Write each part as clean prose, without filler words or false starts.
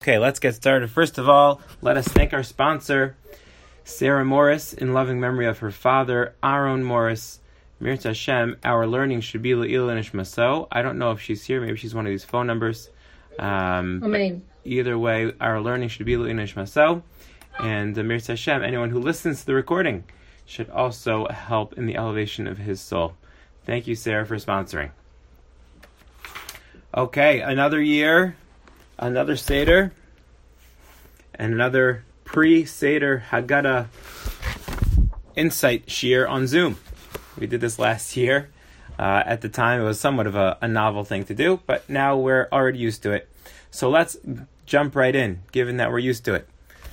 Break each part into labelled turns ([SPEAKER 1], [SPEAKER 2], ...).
[SPEAKER 1] Okay, let's get started. First of all, let us thank our sponsor, Sarah Morris, in loving memory of her father, Aaron Morris. Mirza Hashem, our learning should be Le'il Nishmaso. I don't know if she's here. Maybe she's one of these phone numbers. Either way, our learning should be Le'il Nishmaso. And Mirza Hashem, anyone who listens to the recording should also help in the elevation of his soul. Thank you, Sarah, for sponsoring. Okay, another year, another Seder, and another pre-Seder Haggadah Insight Shiur on Zoom. We did this last year. At the time, it was somewhat of a novel thing to do, but now we're already used to it. So let's jump right in, given that we're used to it.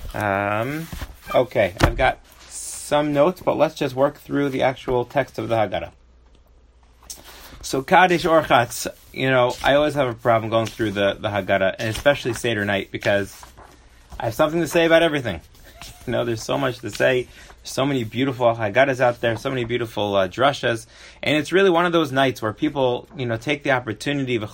[SPEAKER 1] Okay, I've got some notes, but let's just work through the actual text of the Haggadah. So Kaddish Orchatz, I always have a problem going through the Haggadah, and especially Seder night, because I have something to say about everything. There's so much to say. So many beautiful Haggadahs out there, so many beautiful drashas, and it's really one of those nights where people, take the opportunity. You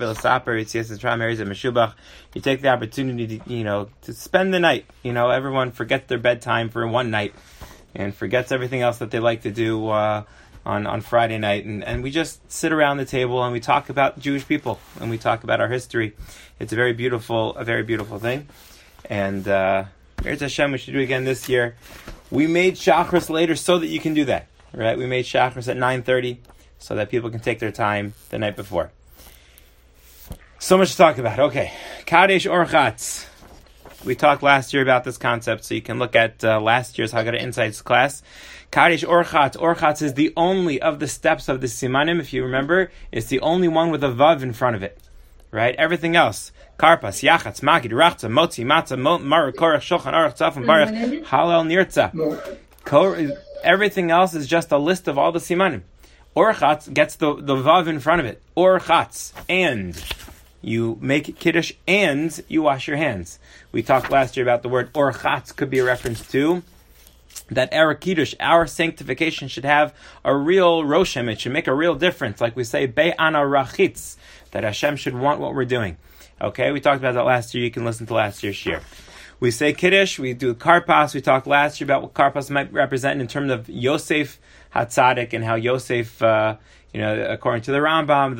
[SPEAKER 1] take the opportunity to spend the night. Everyone forgets their bedtime for one night, and forgets everything else that they like to do on Friday night, and we just sit around the table and we talk about Jewish people and we talk about our history. It's a very beautiful thing, and Mirza Hashem, we should do it again this year. We made Shachris later so that you can do that, right? We made Shachris at 9:30 so that people can take their time the night before. So much to talk about. Okay, Kaddish Orchatz. We talked last year about this concept, so you can look at last year's Haggadah Insights class. Kaddish Orchatz. Orchatz is the only of the steps of the Simanim, if you remember. It's the only one with a Vav in front of it, right? Everything else, Karpas, Yachatz, Magid, Rachza, Motzi, Matzah, Marah, Korach, Shulchan, Aruch, Tzaf, and Baruch, Halal, Nirtza. Everything else is just a list of all the Simanim. Orchatz gets the Vav in front of it. Orchatz, and you make Kiddush and you wash your hands. We talked last year about the word Orchatz could be a reference to that our Kiddush, our sanctification, should have a real Roshem. It should make a real difference. Like we say, Be'ana Rachitz, that Hashem should want what we're doing. Okay, we talked about that last year. You can listen to last year's shiur. We say Kiddush, we do Karpas. We talked last year about what Karpas might represent in terms of Yosef HaTzadik and how Yosef, according to the Rambam,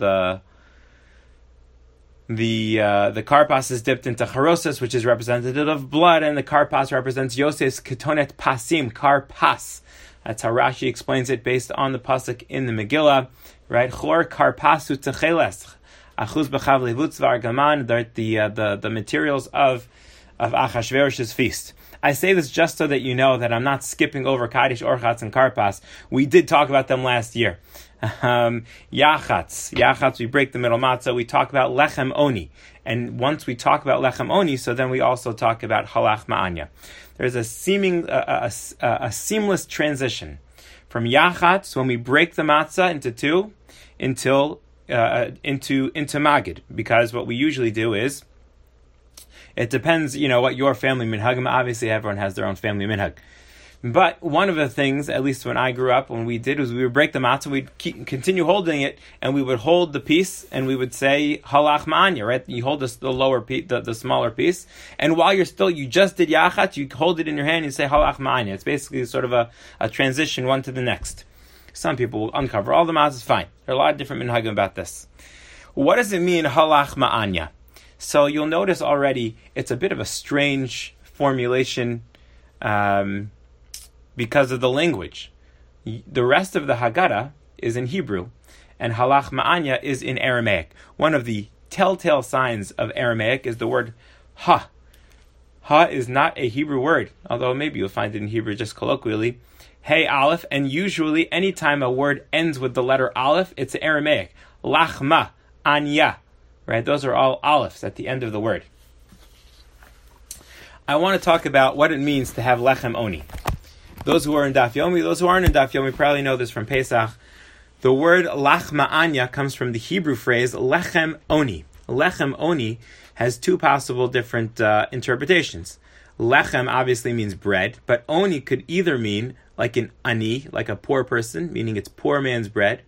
[SPEAKER 1] the karpas is dipped into charosis, which is representative of blood, and the karpas represents Yosef's ketonet pasim, karpas. That's how Rashi explains it based on the pasuk in the Megillah, right? Chor karpasu techeles, achuz b'chav levutz v'argaman, the materials of Achashverosh's feast. I say this just so that you know that I'm not skipping over Kaddish Orchatz and Karpas. We did talk about them last year. Yachatz, we break the middle matzah. We talk about Lechem Oni. And once we talk about Lechem Oni, so then we also talk about Halach Ma'anya. There's a seamless transition from Yachatz, when we break the matzah into two, into Magid. Because what we usually do is, it depends, what your family minhag. Obviously, everyone has their own family minhag. But one of the things, at least when I grew up, when we did, was we would break the matzah, we'd continue holding it, and we would hold the piece, and we would say halach ma'anya, right? You hold the lower piece, the smaller piece, and while you just did yachat, you hold it in your hand and you say halach ma'anya. It's basically sort of a transition one to the next. Some people will uncover all the matzahs, fine. There are a lot of different minhagim about this. What does it mean, halach ma'anya? So you'll notice already it's a bit of a strange formulation because of the language. The rest of the Haggadah is in Hebrew, and halach ma'anya is in Aramaic. One of the telltale signs of Aramaic is the word ha. Ha is not a Hebrew word, although maybe you'll find it in Hebrew just colloquially. Hey, aleph, and usually anytime a word ends with the letter aleph, it's Aramaic. Lachma, anya. Right, those are all alephs at the end of the word. I want to talk about what it means to have lechem oni. Those who are in Daf Yomi, those who aren't in Daf Yomi probably know this from Pesach. The word lach ma'anya comes from the Hebrew phrase lechem oni. Lechem oni has two possible different interpretations. Lechem obviously means bread, but oni could either mean like an ani, like a poor person, meaning it's poor man's bread,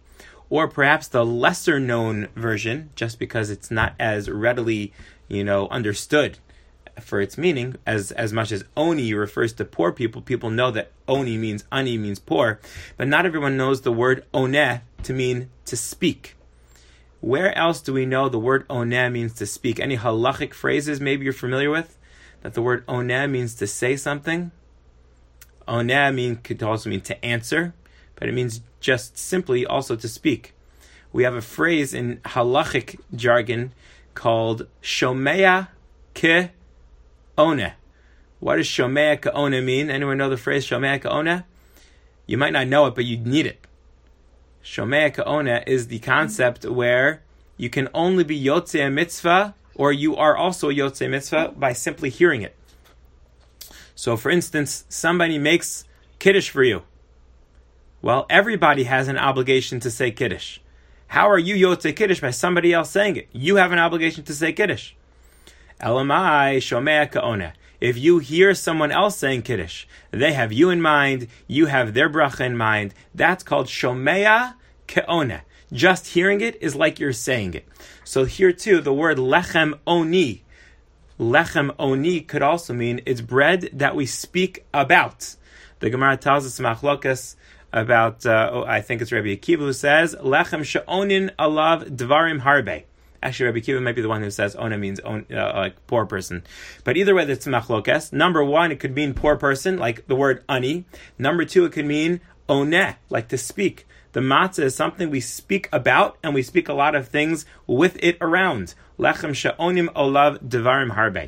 [SPEAKER 1] or perhaps the lesser known version, just because it's not as readily, understood for its meaning, as much as oni refers to poor people. People know that oni means poor, but not everyone knows the word oneh to mean to speak. Where else do we know the word oneh means to speak? Any halachic phrases maybe you're familiar with that the word oneh means to say something? Oneh could also mean to answer, but it means just simply also to speak. We have a phrase in halachic jargon called shomea ke oneh. What does shomea ke oneh mean? Anyone know the phrase shomea ke oneh? You might not know it, but you need it. Shomea ke oneh is the concept where you can only be yotzei mitzvah, or you are also yotzei mitzvah by simply hearing it. So, for instance, somebody makes kiddush for you. Well, everybody has an obligation to say kiddush. How are you yotzei kiddush by somebody else saying it? You have an obligation to say kiddush. Elamai shomea ke oneh. If you hear someone else saying kiddush, they have you in mind, you have their bracha in mind, that's called shomea ke oneh. Just hearing it is like you're saying it. So here too, the word lechem oni. Lechem oni could also mean it's bread that we speak about. The Gemara tells us machlokas about, I think it's Rabbi Akiva who says, lechem she'onin alav dvarim harbe. Actually, Rabbi Akiva might be the one who says ona means like poor person. But either way, that's machlokas. Number one, it could mean poor person, like the word ani. Number two, it could mean oneh, like to speak. The matzah is something we speak about, and we speak a lot of things with it around. Lechem she'onim olav devarim harbe.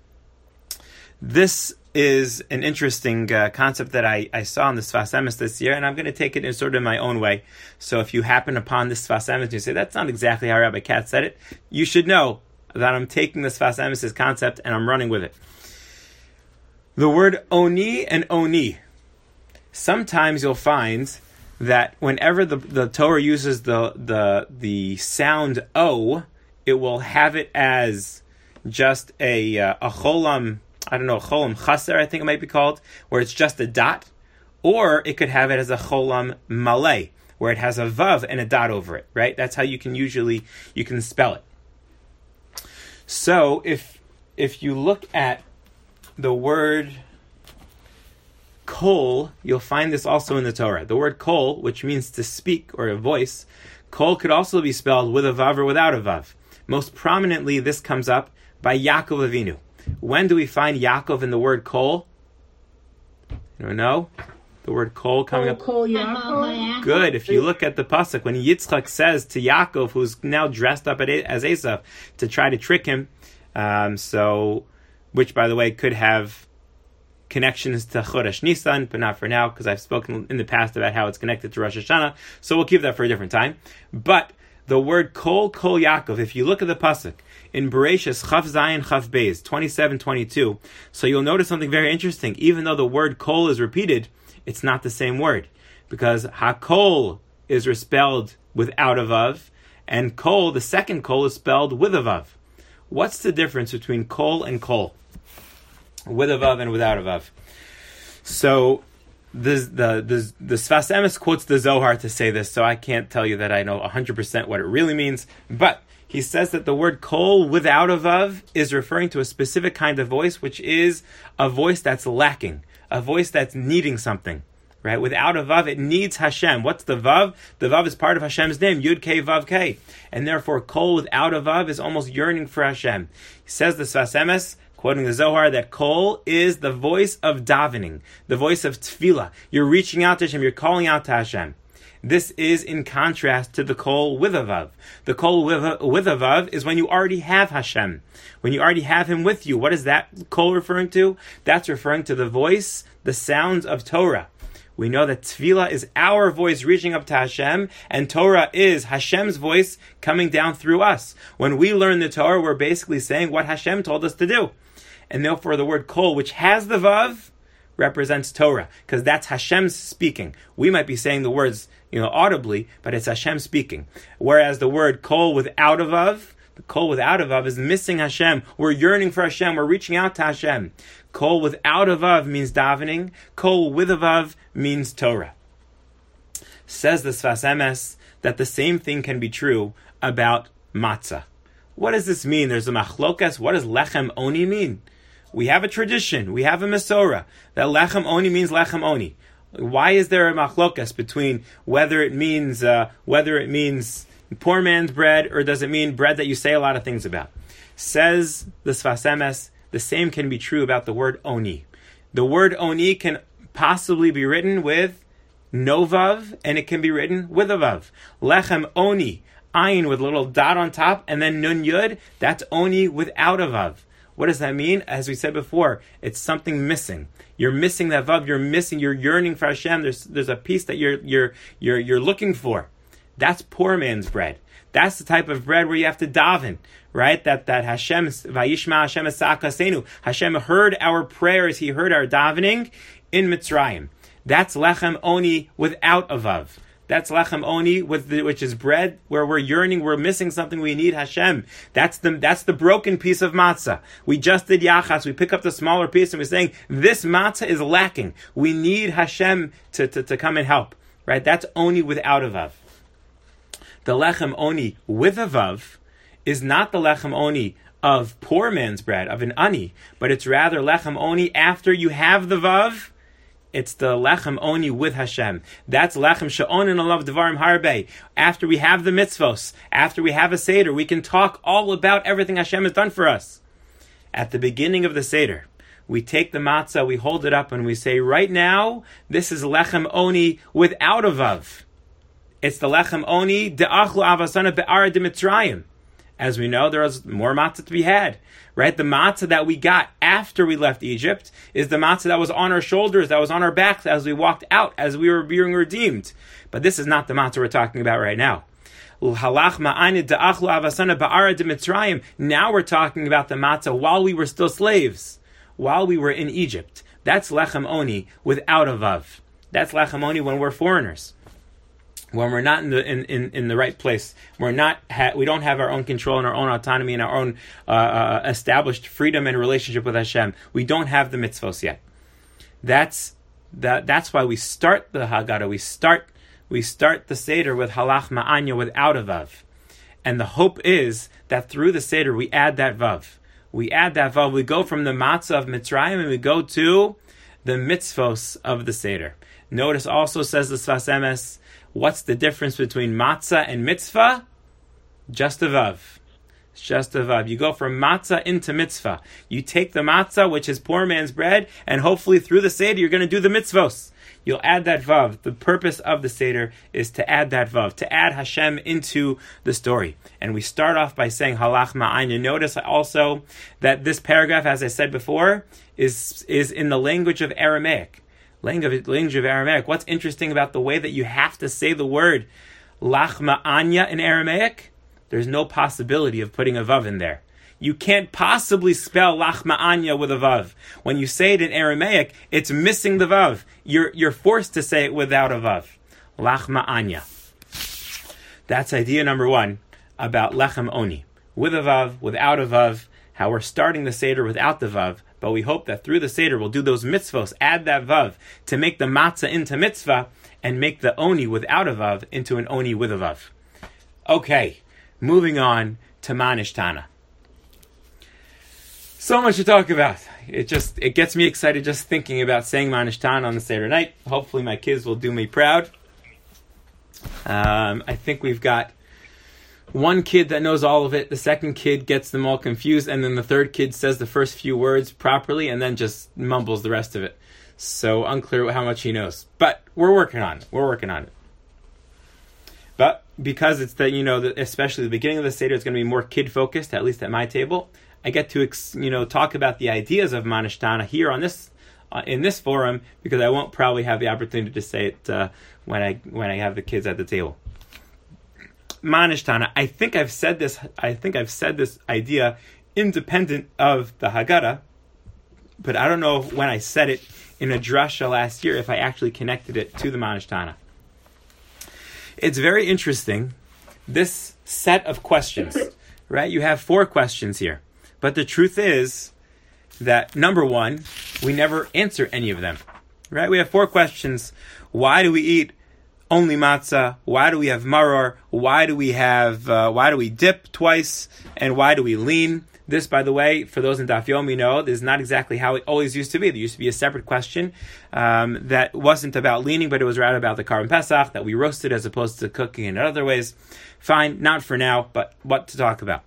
[SPEAKER 1] This is an interesting concept that I saw in the Sfas Emes this year, and I'm going to take it in sort of my own way. So if you happen upon this Sfas Emes and you say, that's not exactly how Rabbi Katz said it, you should know that I'm taking the Sfas Emes' concept and I'm running with it. The word oni and oni. Sometimes you'll find that whenever the Torah uses the sound O, it will have it as just a cholam, cholam chaser, I think it might be called, where it's just a dot, or it could have it as a cholam malay, where it has a vav and a dot over it, right? That's how you can spell it. So if you look at the word kol, you'll find this also in the Torah. The word kol, which means to speak or a voice, kol could also be spelled with a vav or without a vav. Most prominently, this comes up by Yaakov Avinu. When do we find Yaakov in the word kol? You know? The word kol coming up.
[SPEAKER 2] Kol Yaakov.
[SPEAKER 1] Good. If you look at the pasuk, when Yitzchak says to Yaakov, who's now dressed up as Esav, to try to trick him, which by the way could have connections to Chodesh Nisan, but not for now, because I've spoken in the past about how it's connected to Rosh Hashanah, so we'll keep that for a different time. But the word kol Yaakov, if you look at the pasuk in Bereshis Chaf Zayin Chaf Beis 27:22, so you'll notice something very interesting. Even though the word kol is repeated, it's not the same word, because hakol is spelled without a vav, and kol, the second kol, is spelled with a vav. What's the difference between kol and kol? With a vav and without a vav. So the Sfas Emes quotes the Zohar to say this, so I can't tell you that I know 100% what it really means, but he says that the word kol without a vav is referring to a specific kind of voice, which is a voice that's lacking, a voice that's needing something. Right? Without a vav, it needs Hashem. What's the vav? The vav is part of Hashem's name, Yud Kei Vav Kei. And therefore, kol without a vav is almost yearning for Hashem. He says the Sfas Emes, quoting the Zohar, that kol is the voice of davening, the voice of tefillah. You're reaching out to Hashem, you're calling out to Hashem. This is in contrast to the kol with a vav. The kol with a vav is when you already have Hashem, when you already have Him with you. What is that kol referring to? That's referring to the voice, the sounds of Torah. We know that tefillah is our voice reaching up to Hashem, and Torah is Hashem's voice coming down through us. When we learn the Torah, we're basically saying what Hashem told us to do. And therefore the word kol, which has the vav, represents Torah, because that's Hashem's speaking. We might be saying the words, audibly, but it's Hashem speaking. Whereas the word kol without a vav, the kol without a vav is missing Hashem. We're yearning for Hashem. We're reaching out to Hashem. Kol without a vav means davening. Kol with a vav means Torah. Says the Sfas Emes, that the same thing can be true about matzah. What does this mean? There's a machlokas. What does lechem oni mean? We have a tradition, we have a Mesorah, that lechem oni means lechem oni. Why is there a machlokas between whether it means poor man's bread, or does it mean bread that you say a lot of things about? Says the Sfas Emes, the same can be true about the word oni. The word oni can possibly be written with no vav, and it can be written with a vav. Lechem oni, ayin with a little dot on top, and then nun yud, that's oni without a vav. What does that mean? As we said before, it's something missing. You're missing that vav. You're yearning for Hashem. There's a piece that you're looking for. That's poor man's bread. That's the type of bread where you have to daven, right? That Hashem, Vayishma Hashem esakasenu. Hashem heard our prayers. He heard our davening in Mitzrayim. That's lechem oni without a vav. That's lechem oni, which is bread where we're yearning, we're missing something, we need Hashem. That's the broken piece of matzah. We just did yachas, we pick up the smaller piece and we're saying, this matzah is lacking. We need Hashem to come and help. Right? That's oni without a vav. The lechem oni with a vav is not the lechem oni of poor man's bread, of an ani, but it's rather lechem oni after you have the vav. It's the lechem oni with Hashem. That's lechem she'onin alav devarim harbe. After we have the mitzvos, after we have a seder, we can talk all about everything Hashem has done for us. At the beginning of the seder, we take the matzah, we hold it up, and we say, right now, this is lechem oni without a vav. It's the lechem oni de'achlu avasana be'ara de Mitzrayim. As we know, there is more matzah to be had. Right? The matzah that we got after we left Egypt is the matzah that was on our shoulders, that was on our backs as we walked out, as we were being redeemed. But this is not the matzah we're talking about right now. Now we're talking about the matzah while we were still slaves, while we were in Egypt. That's lechem oni without a vav. That's lechem oni when we're foreigners. When we're not in the right place, we don't have our own control and our own autonomy and our own established freedom and relationship with Hashem. We don't have the mitzvos yet. That's why we start the Haggadah. We start the Seder with halach ma'anya without a vav, and the hope is that through the Seder we add that vav. We add that vav. We go from the matzah of Mitzrayim and we go to the mitzvos of the Seder. Notice also, says the Sfas Emes, what's the difference between matzah and mitzvah? Just a vav. It's just a vav. You go from matzah into mitzvah. You take the matzah, which is poor man's bread, and hopefully through the Seder you're going to do the mitzvos. You'll add that vav. The purpose of the Seder is to add that vav, to add Hashem into the story. And we start off by saying halach ma'anya. Notice also that this paragraph, as I said before, is in the language of Aramaic. Language of Aramaic. What's interesting about the way that you have to say the word lach ma'anya in Aramaic? There's no possibility of putting a vav in there. You can't possibly spell lach ma'anya with a vav. When you say it in Aramaic, it's missing the vav. You're forced to say it without a vav. Lach ma'anya. That's idea number one about lechem oni. With a vav, without a vav, how we're starting the Seder without the vav, but we hope that through the Seder we'll do those mitzvos, add that vav, to make the matzah into mitzvah, and make the oni without a vav into an oni with a vav. Okay, moving on to Manishtana. So much to talk about. It gets me excited just thinking about saying Manishtana on the Seder night. Hopefully my kids will do me proud. I think we've got one kid that knows all of it, the second kid gets them all confused, and then the third kid says the first few words properly and then just mumbles the rest of it. So unclear how much he knows. But we're working on it. But because it's especially the beginning of the Seder is going to be more kid-focused, at least at my table, I get to talk about the ideas of Manishtana here on this in this forum, because I won't probably have the opportunity to say it when I have the kids at the table. Manishtana. I think I've said this idea independent of the Haggadah, but I don't know when I said it in a drasha last year, if I actually connected it to the Manishtana. It's very interesting, this set of questions, right? You have 4 questions here, but the truth is that, number one, we never answer any of them, right? We have 4 questions. Why do we eat only matzah? Why do we have maror? Why do we dip twice? And why do we lean? This, by the way, for those in Daf Yomi know, this is not exactly how it always used to be. There used to be a separate question that wasn't about leaning, but it was rather about the Karban Pesach, that we roasted as opposed to cooking in other ways. Fine, not for now, but what to talk about.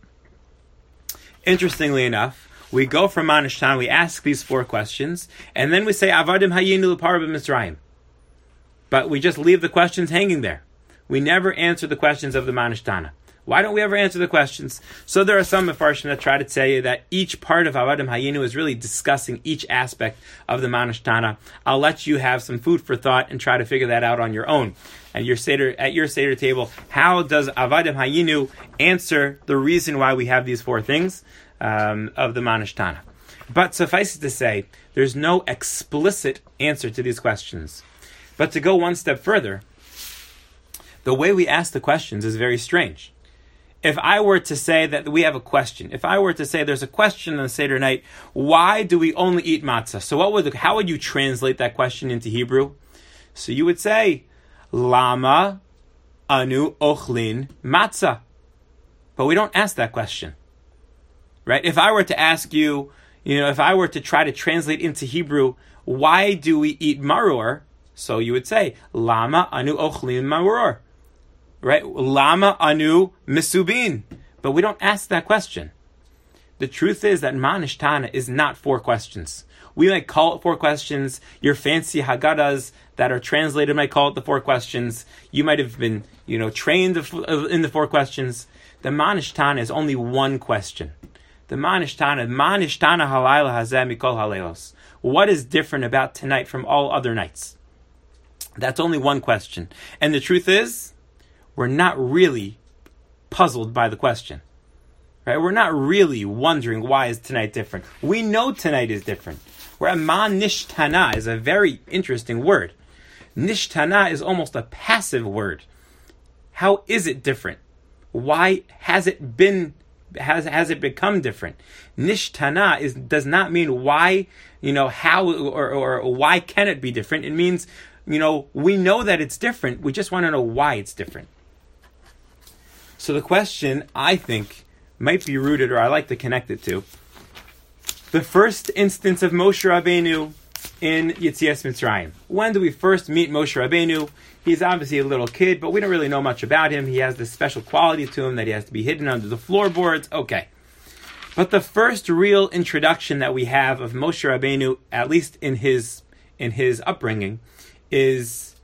[SPEAKER 1] Interestingly enough, we go from Manish Tana, we ask these 4 questions, and then we say, Avadim hayinu l'para b'Mitzrayim. But we just leave the questions hanging there. We never answer the questions of the Manish Tana. Why don't we ever answer the questions? So there are some Mefarshim that try to say that each part of Avadim Hayinu is really discussing each aspect of the Manish Tana. I'll let you have some food for thought and try to figure that out on your own. At your Seder table, how does Avadim Hayinu answer the reason why we have these 4 things of the Manish Tana? But suffice it to say, there's no explicit answer to these questions. But to go one step further, the way we ask the questions is very strange. If I were to say that we have a question, if I were to say there's a question on the Seder night, why do we only eat matzah? So how would you translate that question into Hebrew? So you would say, Lama anu ochlin matzah. But we don't ask that question. Right? If I were to ask you, if I were to try to translate into Hebrew, why do we eat maror? So you would say, Lama anu ochlin maror. Right? Lama anu misubin. But we don't ask that question. The truth is that Manish Tana is not 4 questions. We might call it 4 questions. Your fancy Haggadahs that are translated might call it the 4 questions. You might have been, trained in the 4 questions. The Manish Tana is only 1 question. The Manish Tana halayla hazeh mikol halaylos. What is different about tonight from all other nights? That's only 1 question. And the truth is, we're not really puzzled by the question. Right? We're not really wondering why is tonight different. We know tonight is different. Where ma nishtana is a very interesting word. Nishtana is almost a passive word. How is it different? Why has it become different? Nishtana does not mean why, how or why can it be different. It means, we know that it's different. We just want to know why it's different. So the question, I think, might be rooted, or I like to connect it to, the first instance of Moshe Rabbeinu in Yetzias Mitzrayim. When do we first meet Moshe Rabbeinu? He's obviously a little kid, but we don't really know much about him. He has this special quality to him that he has to be hidden under the floorboards. Okay. But the first real introduction that we have of Moshe Rabbeinu, at least in his upbringing, is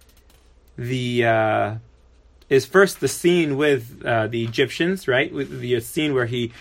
[SPEAKER 1] first the scene with the Egyptians, right? With the scene where he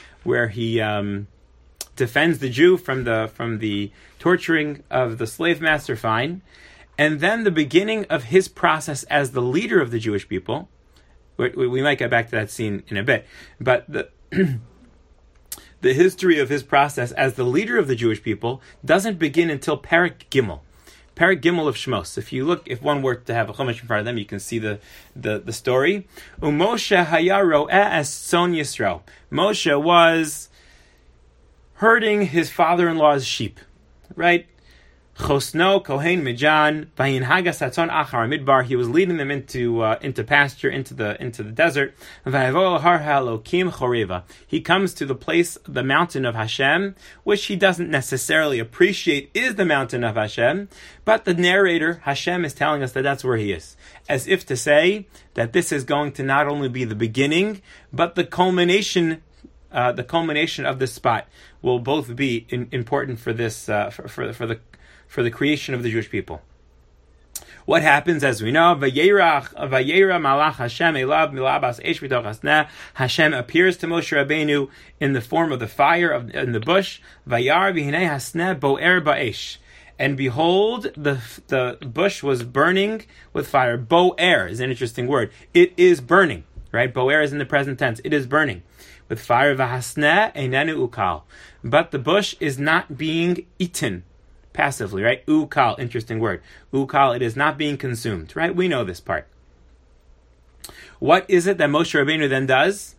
[SPEAKER 1] defends the Jew from the torturing of the slave master. Fine, and then the beginning of his process as the leader of the Jewish people. We might get back to that scene in a bit, but the history of his process as the leader of the Jewish people doesn't begin until Perek Gimel. Perek Gimel of Shmos. If one were to have a chumash in front of them, you can see the story. Moshe haya ro'eh es tzon Yisrael. Moshe was herding his father-in-law's sheep, right? Chosno Kohen Mijan Vayin Hagas Hatzon Achar Midbar. He was leading them into pasture, into the desert. Vayavol Har Halokim Choreva. He comes to the place, the mountain of Hashem, which he doesn't necessarily appreciate is the mountain of Hashem, but the narrator Hashem is telling us that that's where he is, as if to say that this is going to not only be the beginning, but the culmination. The culmination of this spot will both be important for this for the creation of the Jewish people. What happens, as we know, Vayera Malach Hashem Elav Milabas Eish B'toch Hasneh. Hashem appears to Moshe Rabbeinu in the form of the fire in the bush. Vayar V'hinei Hasneh Bo'er Ba'esh. And behold, the bush was burning with fire. Bo'er is an interesting word. It is burning, right? Bo'er is in the present tense. It is burning with fire. V'hasneh einenu ukal. But the bush is not being eaten passively, right? Ukal, interesting word. Ukal, it is not being consumed, right? We know this part. What is it that Moshe Rabbeinu then does?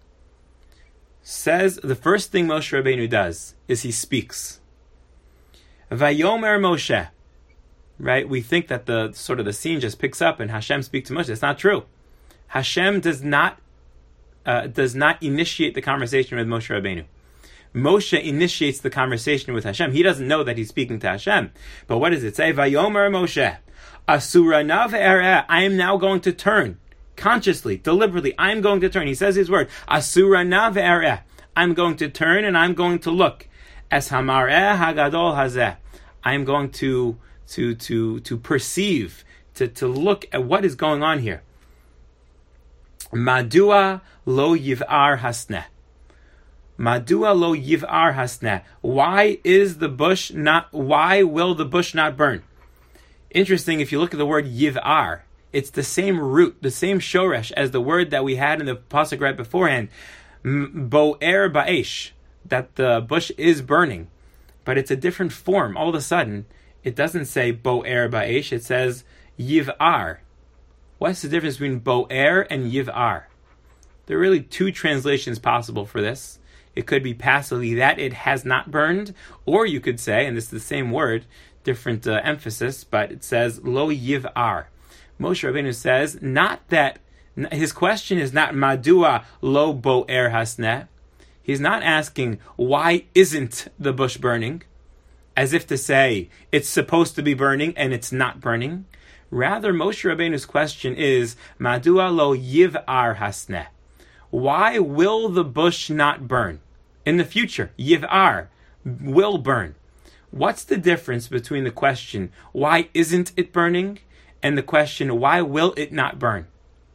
[SPEAKER 1] Says the first thing Moshe Rabbeinu does is he speaks. Vayomer Moshe. right? We think that the scene just picks up and Hashem speaks to Moshe. That's not true. Hashem does not initiate the conversation with Moshe Rabbeinu. Moshe initiates the conversation with Hashem. He doesn't know that he's speaking to Hashem. But what does it say? Vayomer Moshe, Asura na ve'ereh, I am now going to turn. Consciously, deliberately, I'm going to turn. He says his word. Asura na ve'ereh. I'm going to turn and I'm going to look. Es hamareh hagadol hazeh. I'm going to perceive, to look at what is going on here. Madua lo yiv'ar hasneh. Madua lo yiv'ar hasneh. Why will the bush not burn? Interesting, if you look at the word yiv'ar, it's the same root, the same shoresh as the word that we had in the pasuk right beforehand, bo'er ba'esh, that the bush is burning. But it's a different form. All of a sudden, it doesn't say bo'er ba'esh, it says yiv'ar. What's the difference between bo'er and yiv'ar? There are really two translations possible for this. It could be passively that it has not burned, or you could say, and this is the same word, different emphasis, but it says lo yiv'ar. Moshe Rabbeinu says, not that, his question is not madua lo bo'er hasneh. He's not asking, why isn't the bush burning? As if to say, it's supposed to be burning and it's not burning. Rather, Moshe Rabbeinu's question is, madua lo yiv'ar hasneh. Why will the bush not burn? In the future, yiv'ar, will burn. What's the difference between the question, why isn't it burning? And the question, why will it not burn?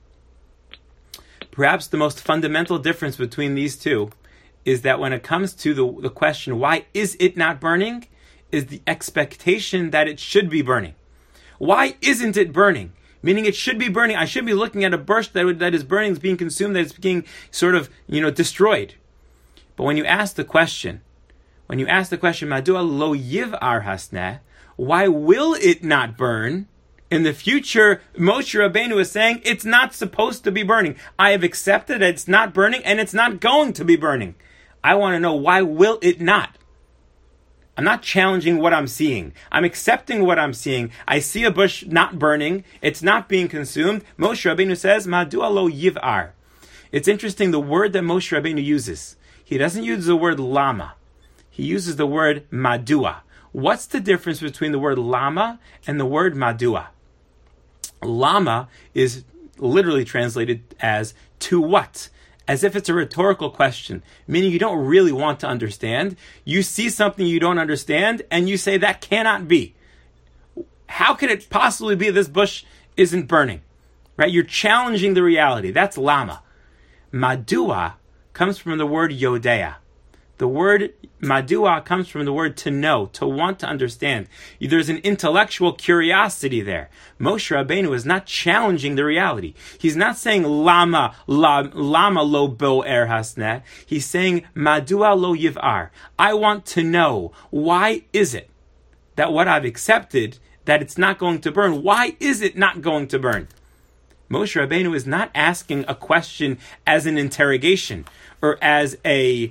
[SPEAKER 1] Perhaps the most fundamental difference between these two is that when it comes to the question, why is it not burning, is the expectation that it should be burning. Why isn't it burning? Meaning it should be burning. I should be looking at a bush that is burning, is being consumed, that is being destroyed. But when you ask the question, Madua lo yiv'ar hasneh, why will it not burn? In the future, Moshe Rabbeinu is saying, it's not supposed to be burning. I have accepted that it's not burning, and it's not going to be burning. I want to know, why will it not? I'm not challenging what I'm seeing. I'm accepting what I'm seeing. I see a bush not burning. It's not being consumed. Moshe Rabbeinu says, Madua lo yiv'ar. It's interesting, the word that Moshe Rabbeinu uses. He doesn't use the word lama. He uses the word madua. What's the difference between the word lama and the word madua? Lama is literally translated as to what? As if it's a rhetorical question, meaning you don't really want to understand. You see something you don't understand, and you say that cannot be. How could it possibly be this bush isn't burning? Right? You're challenging the reality. That's lama. Madua comes from the word yodea. The word madua comes from the word to know, to want to understand. There's an intellectual curiosity there. Moshe Rabbeinu is not challenging the reality. He's not saying lama lo bo'er hasneh. He's saying madua lo yiv'ar. I want to know, why is it that what I've accepted, that it's not going to burn, why is it not going to burn? Moshe Rabbeinu is not asking a question as an interrogation, or as a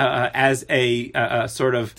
[SPEAKER 1] sort of,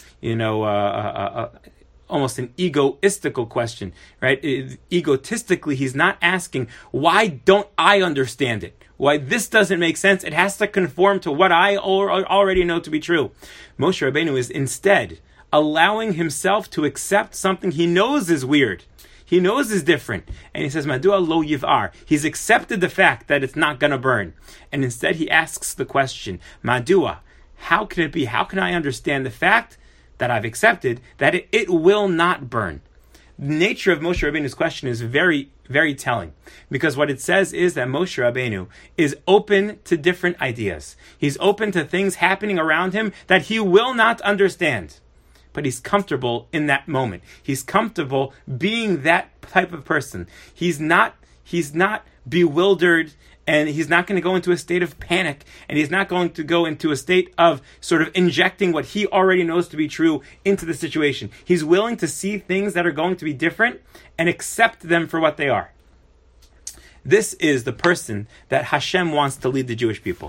[SPEAKER 1] almost an egoistical question, right? Egotistically, he's not asking, why don't I understand it? Why this doesn't make sense? It has to conform to what I already know to be true. Moshe Rabbeinu is instead allowing himself to accept something he knows is weird. He knows is different. And he says, Madua lo yiv'ar. He's accepted the fact that it's not going to burn. And instead he asks the question, Madua, how can it be? How can I understand the fact that I've accepted that it will not burn? The nature of Moshe Rabbeinu's question is very, very telling. Because what it says is that Moshe Rabbeinu is open to different ideas. He's open to things happening around him that he will not understand. But he's comfortable in that moment. He's comfortable being that type of person. He's not bewildered, and he's not going to go into a state of panic, and he's not going to go into a state of sort of injecting what he already knows to be true into the situation. He's willing to see things that are going to be different and accept them for what they are. This is the person that Hashem wants to lead the Jewish people.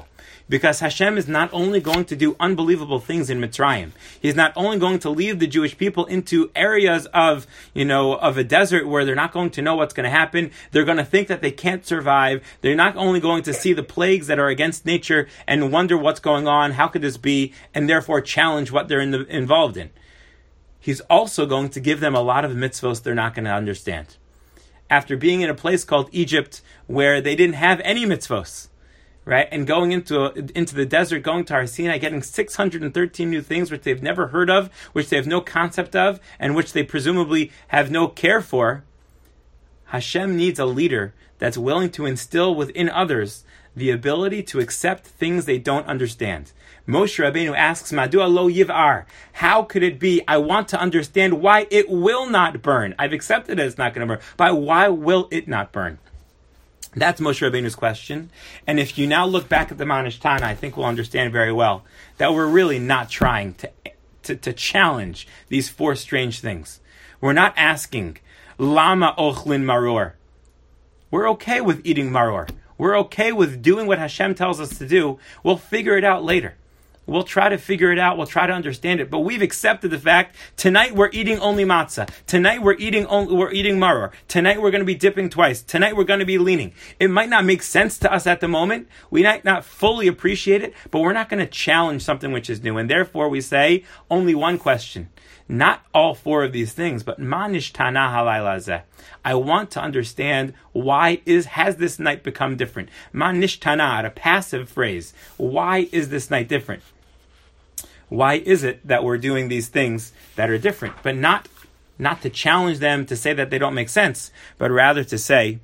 [SPEAKER 1] Because Hashem is not only going to do unbelievable things in Mitzrayim, He's not only going to lead the Jewish people into areas of a desert where they're not going to know what's going to happen. They're going to think that they can't survive. They're not only going to see the plagues that are against nature and wonder what's going on, how could this be, and therefore challenge what they're involved in. He's also going to give them a lot of mitzvos they're not going to understand. After being in a place called Egypt where they didn't have any mitzvos, right? And going into the desert, going to Har Sinai, getting 613 new things which they've never heard of, which they have no concept of, and which they presumably have no care for. Hashem needs a leader that's willing to instill within others the ability to accept things they don't understand. Moshe Rabbeinu asks, Madua lo yiv'ar? How could it be? I want to understand why it will not burn. I've accepted that it's not going to burn, but why will it not burn? That's Moshe Rabbeinu's question. And if you now look back at the Manish Tana, I think we'll understand very well that we're really not trying to challenge these four strange things. We're not asking, Lama ochlin maror? We're okay with eating maror. We're okay with doing what Hashem tells us to do. We'll figure it out later. We'll try to figure it out. We'll try to understand it. But we've accepted the fact, tonight we're eating only matzah. Tonight we're eating maror. Tonight we're going to be dipping twice. Tonight we're going to be leaning. It might not make sense to us at the moment. We might not fully appreciate it, but we're not going to challenge something which is new. And therefore we say only one question. Not all four of these things, but ma nishtana halayla zeh. I want to understand why has this night become different. Ma nishtana, a passive phrase. Why is this night different? Why is it that we're doing these things that are different? But not to challenge them, to say that they don't make sense, but rather to say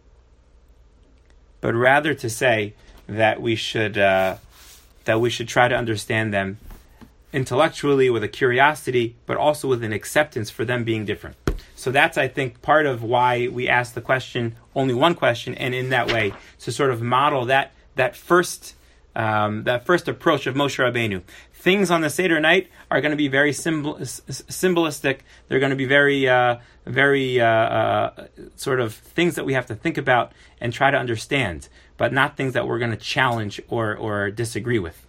[SPEAKER 1] that we should try to understand them intellectually, with a curiosity, but also with an acceptance for them being different. So that's, I think, part of why we ask the question, only one question, and in that way, to sort of model that first approach of Moshe Rabbeinu. Things on the Seder night are going to be very symbolistic. They're going to be very sort of things that we have to think about and try to understand, but not things that we're going to challenge or disagree with.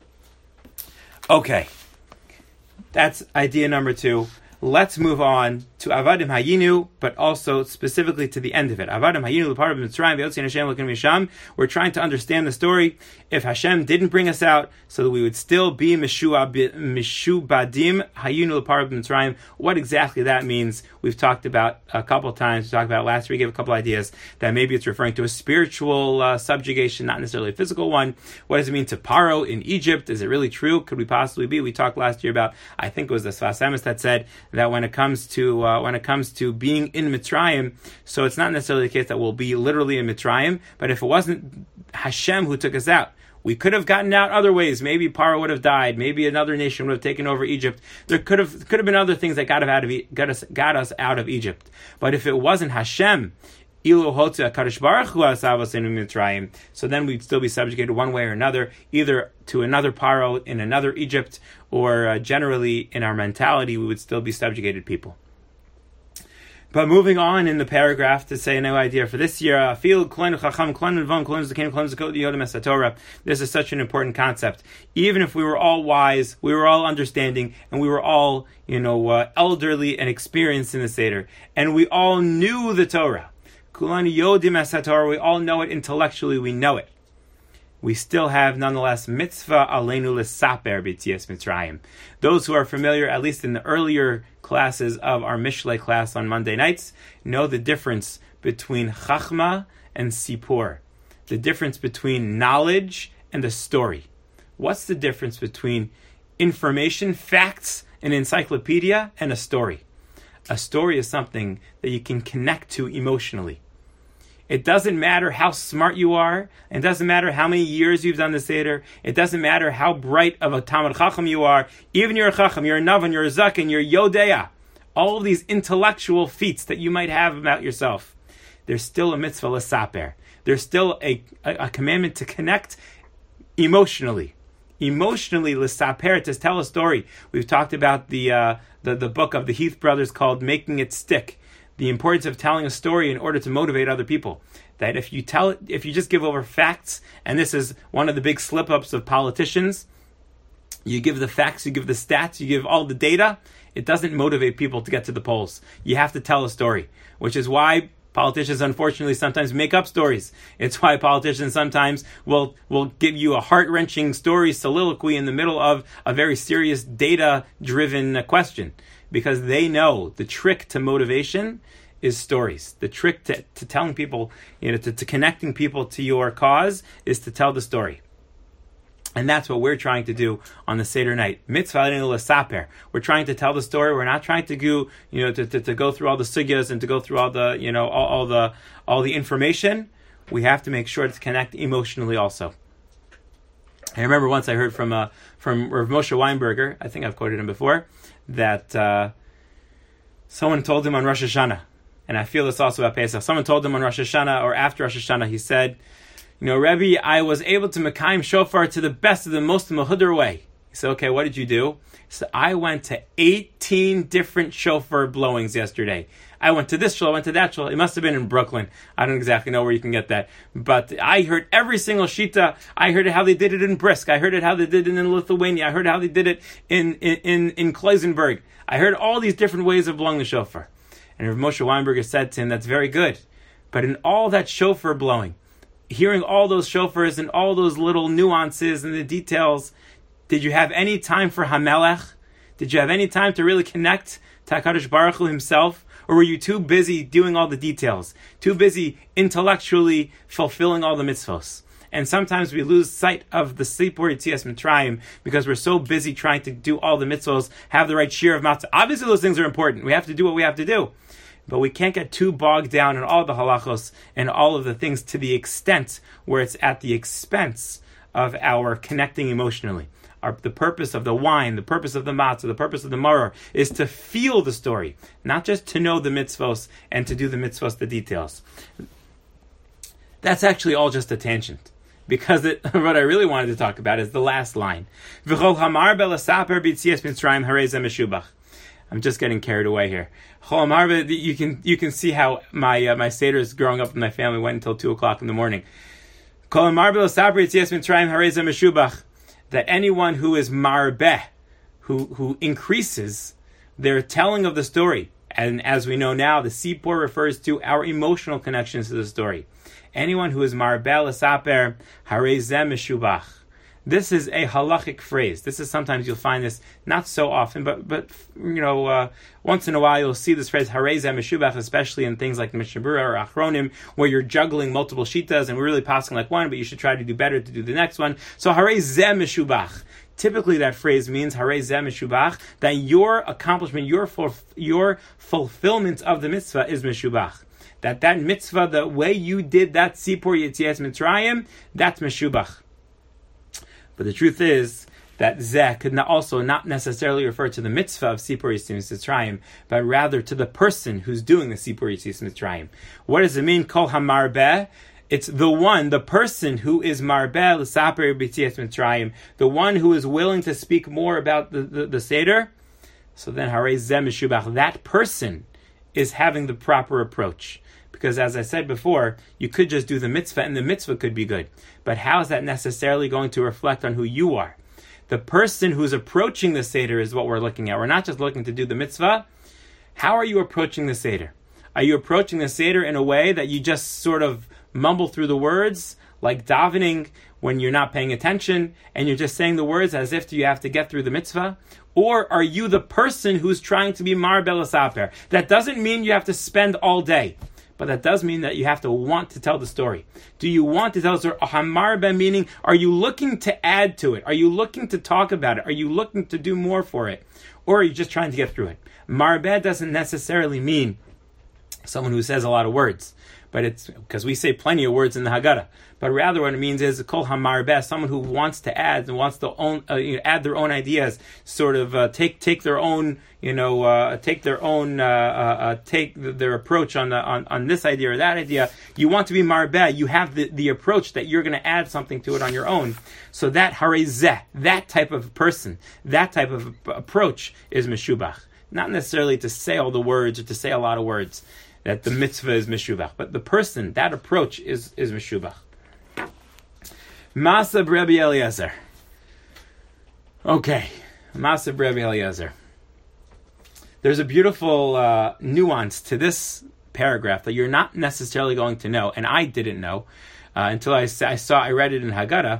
[SPEAKER 1] Okay, that's idea number 2. Let's move on to Avadim Hayinu, but also specifically to the end of it. Avadim Hayinu, the part of Mitzrayim, V'yotzi Hashem Elokeinu Misham. We're trying to understand the story. If Hashem didn't bring us out, so that we would still be Mishubadim Hayinu, the part of Mitzrayim. What exactly that means, we've talked about a couple of times. We talked about it last week. We gave a couple ideas that maybe it's referring to a spiritual subjugation, not necessarily a physical one. What does it mean to Paro in Egypt? Is it really true? Could we possibly be? We talked last year about, I think it was the Sfas Emes that said that when it comes to being in Mitzrayim, so it's not necessarily the case that we'll be literally in Mitzrayim, but if it wasn't Hashem who took us out, we could have gotten out other ways. Maybe Paro would have died. Maybe another nation would have taken over Egypt. There could have been other things that got us out of Egypt. But if it wasn't Hashem, so then we'd still be subjugated one way or another, either to another Paro in another Egypt, or generally in our mentality, we would still be subjugated people. But moving on in the paragraph to say a new idea for this year, this is such an important concept. Even if we were all wise, we were all understanding, and we were all, elderly and experienced in the Seder, and we all knew the Torah. We all know it intellectually, we know it. We still have, nonetheless, mitzvah aleinu l'saper b'tzias Mitzrayim. Those who are familiar, at least in the earlier classes of our Mishlei class on Monday nights, know the difference between chachma and sipur. The difference between knowledge and a story. What's the difference between information, facts, an encyclopedia, and a story? A story is something that you can connect to emotionally. It doesn't matter how smart you are. It doesn't matter how many years you've done the Seder. It doesn't matter how bright of a Talmid Chacham you are. Even you're a Chacham, you're a Navan, you're a Zaken, you're Yodeya. All of these intellectual feats that you might have about yourself. There's still a mitzvah l'saper. There's still a commandment to connect emotionally. Emotionally, l'saper, to tell a story. We've talked about the book of the Heath brothers called Making It Stick. The importance of telling a story in order to motivate other people. that if you just give over facts, and this is one of the big slip-ups of politicians, you give the facts, you give the stats, you give all the data, it doesn't motivate people to get to the polls. You have to tell a story, which is why politicians, unfortunately, sometimes make up stories. It's why politicians sometimes will give you a heart-wrenching story, soliloquy in the middle of a very serious data-driven question, because they know the trick to motivation is stories. The trick to telling people, to connecting people to your cause is to tell the story. And that's what we're trying to do on the Seder night. Mitzvah l'saper. We're trying to tell the story. We're not trying to go, to go through all the sugyas and to go through all the, all the information. We have to make sure to connect emotionally also. I remember once I heard from Rav Moshe Weinberger, I think I've quoted him before, that someone told him on Rosh Hashanah, and I feel this also about Pesach. Someone told him on Rosh Hashanah or after Rosh Hashanah, he said, Rebbe, I was able to Mekayim shofar to the best of the most mehudar way. He said, okay, what did you do? He said, I went to 18 different shofar blowings yesterday. I went to this shul, I went to that shul. It must have been in Brooklyn. I don't exactly know where you can get that. But I heard every single shita. I heard how they did it in Brisk. I heard it how they did it in Lithuania. I heard how they did it in Kloisenberg. I heard all these different ways of blowing the shofar. And Rav Moshe Weinberger said to him, that's very good. But in all that shofar blowing, hearing all those shofars and all those little nuances and the details, did you have any time for Hamelech? Did you have any time to really connect to HaKadosh Baruch Hu himself? Or were you too busy doing all the details? Too busy intellectually fulfilling all the mitzvos? And sometimes we lose sight of the Sipur Yetzias Mitzrayim because we're so busy trying to do all the mitzvos, have the right shir of matzah. Obviously those things are important. We have to do what we have to do. But we can't get too bogged down in all the halachos and all of the things to the extent where it's at the expense of our connecting emotionally. The purpose of the wine, the purpose of the matzah, the purpose of the maror is to feel the story, not just to know the mitzvos and to do the mitzvos, the details. That's actually all just a tangent. Because what I really wanted to talk about is the last line. I'm just getting carried away here. You can see how my seders growing up in my family went until 2:00 in the morning. That anyone who is marbeh, who increases their telling of the story, and as we know now, the sipur refers to our emotional connections to the story. Anyone who is marbeh l'saper harei zeh meshubach. This is a halachic phrase. This is sometimes you'll find this not so often, but once in a while you'll see this phrase harei zeh meshubach, especially in things like Mishnah Berurah or Achronim, where you're juggling multiple shitas and we're really passing like one, but you should try to do better to do the next one. So harei zeh meshubach. Typically, that phrase means harei zeh meshubach, that your accomplishment, your fulfillment of the mitzvah is meshubach. That mitzvah, the way you did that Sipur Yetzias Mitzrayim, that's meshubach. But the truth is that zeh could also not necessarily refer to the mitzvah of Sipur Yetzias Mitzrayim, but rather to the person who's doing the Sipur Yetzias Mitzrayim. What does it mean? Kol hamarbeh. It's the person who is marbeh l'saper b'yetzias Mitzrayim, the one who is willing to speak more about the Seder. So then harei zeh meshubach. That person is having the proper approach. Because as I said before, you could just do the mitzvah and the mitzvah could be good. But how is that necessarily going to reflect on who you are? The person who's approaching the Seder is what we're looking at. We're not just looking to do the mitzvah. How are you approaching the Seder? Are you approaching the Seder in a way that you just sort of mumble through the words, like davening when you're not paying attention, and you're just saying the words as if you have to get through the mitzvah? Or are you the person who's trying to be marbeh l'saper? That doesn't mean you have to spend all day. But that does mean that you have to want to tell the story. Do you want to tell the story? Hamarbeh meaning, are you looking to add to it? Are you looking to talk about it? Are you looking to do more for it? Or are you just trying to get through it? Marbeh doesn't necessarily mean someone who says a lot of words. But it's because we say plenty of words in the Haggadah. But rather what it means is kol hamarbeh, someone who wants to add and wants to add their own ideas, sort of take their own take their approach on this idea or that idea. You want to be marbeh. You have the approach that you're going to add something to it on your own. So that harei zeh, that type of person, that type of approach is meshubach. Not necessarily to say all the words or to say a lot of words. that the mitzvah is meshubach. But the person, that approach is meshubach. Masab Rabbi Eliezer. Okay, Masab Rabbi Eliezer. There's a beautiful nuance to this paragraph that you're not necessarily going to know, and I didn't know until I read it in Haggadah,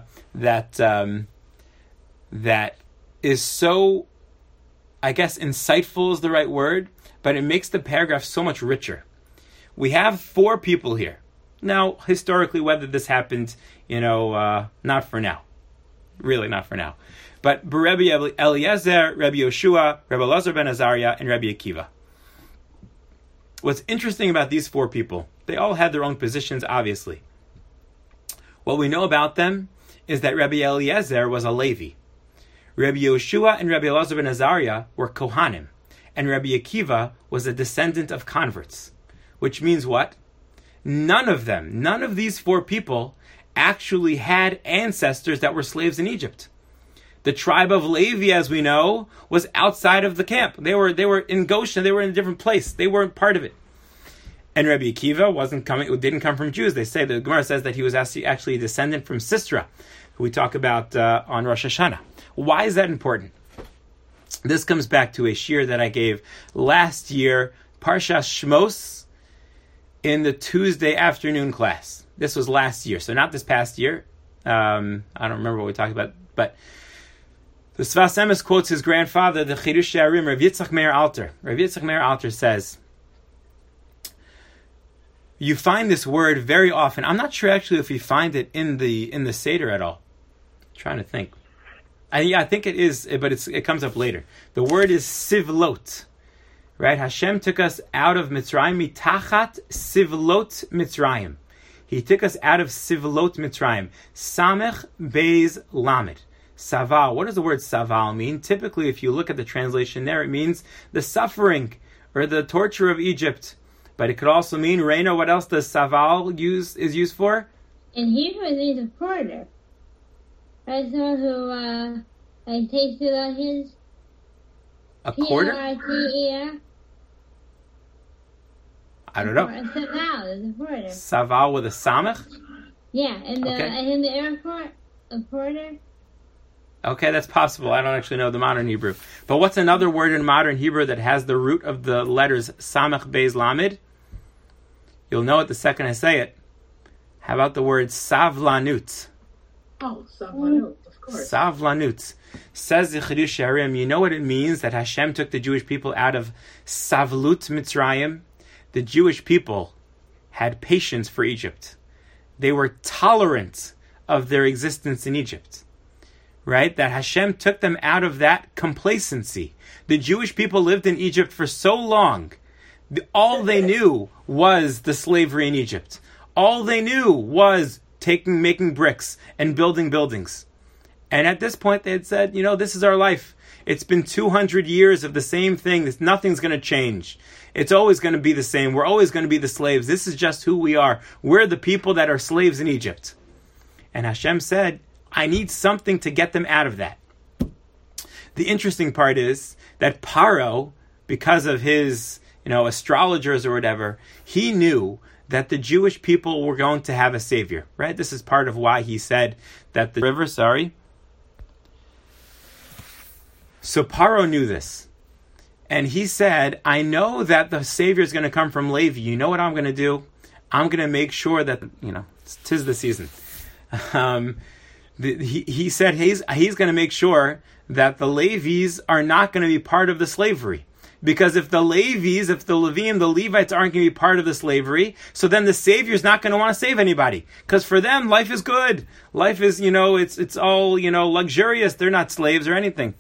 [SPEAKER 1] that is so, I guess, insightful is the right word, but it makes the paragraph so much richer. We have 4 people here. Now, historically, whether this happened, not for now. Really not for now. But Rabbi Eliezer, Rabbi Yoshua, Rabbi Elazar ben Azariah, and Rabbi Akiva. What's interesting about these 4 people, they all had their own positions, obviously. What we know about them is that Rabbi Eliezer was a Levi. Rabbi Yoshua and Rabbi Elazar ben Azariah were Kohanim. And Rabbi Akiva was a descendant of converts. Which means what? None of these 4 people actually had ancestors that were slaves in Egypt. The tribe of Levi, as we know, was outside of the camp. They were in Goshen. They were in a different place. They weren't part of it. And Rabbi Akiva didn't come from Jews. The Gemara says that he was actually a descendant from Sisera, who we talk about on Rosh Hashanah. Why is that important? This comes back to a shiur that I gave last year, Parshas Shmos, in the Tuesday afternoon class. This was last year, so not this past year. I don't remember what we talked about, but the Sfas Emes quotes his grandfather, the Chidush Yarim, Rav Yitzchak Meir Alter. Rav Yitzchak Meir Alter says, you find this word very often. I'm not sure actually if we find it in the Seder at all. I'm trying to think. I think it is, but it comes up later. The word is sivlot. Right? Hashem took us out of Mitzrayim, mitachat sivlot Mitzrayim. He took us out of sivlot Mitzrayim. Samech beis lamed. Saval. What does the word saval mean? Typically, if you look at the translation there, it means the suffering or the torture of Egypt. But it could also mean, Reina, what else does saval is used for?
[SPEAKER 2] In Hebrew, it means a porter. Right, someone who takes it on his...
[SPEAKER 1] A quarter?
[SPEAKER 2] P-R-T-E-R?
[SPEAKER 1] I don't know.
[SPEAKER 2] Saval is a porter.
[SPEAKER 1] Saval with a samech?
[SPEAKER 2] Yeah, and in the airport, a porter.
[SPEAKER 1] Okay, that's possible. I don't actually know the modern Hebrew. But what's another word in modern Hebrew that has the root of the letters samech beis lamed? You'll know it the second I say it. How about the word savlanut?
[SPEAKER 3] Oh, savlanut, of course.
[SPEAKER 1] Savlanut. Says the Chidush Yarim, you know what it means that Hashem took the Jewish people out of Savlut Mitzrayim? The Jewish people had patience for Egypt. They were tolerant of their existence in Egypt. Right? That Hashem took them out of that complacency. The Jewish people lived in Egypt for so long. All they knew was the slavery in Egypt. All they knew was making bricks and building buildings. And at this point they had said, this is our life. It's been 200 years of the same thing. Nothing's going to change. It's always going to be the same. We're always going to be the slaves. This is just who we are. We're the people that are slaves in Egypt. And Hashem said, I need something to get them out of that. The interesting part is that Paro, because of his, astrologers or whatever, he knew that the Jewish people were going to have a savior, right? This is part of why he said that the river, So Paro knew this. And he said, I know that the savior is going to come from Levi. You know what I'm going to do? I'm going to make sure that, 'tis the season. He said he's going to make sure that the Levites are not going to be part of the slavery. Because if the Levites, the Levites aren't going to be part of the slavery, so then the Savior's not going to want to save anybody. Because for them, life is good. Life is, it's all, luxurious. They're not slaves or anything.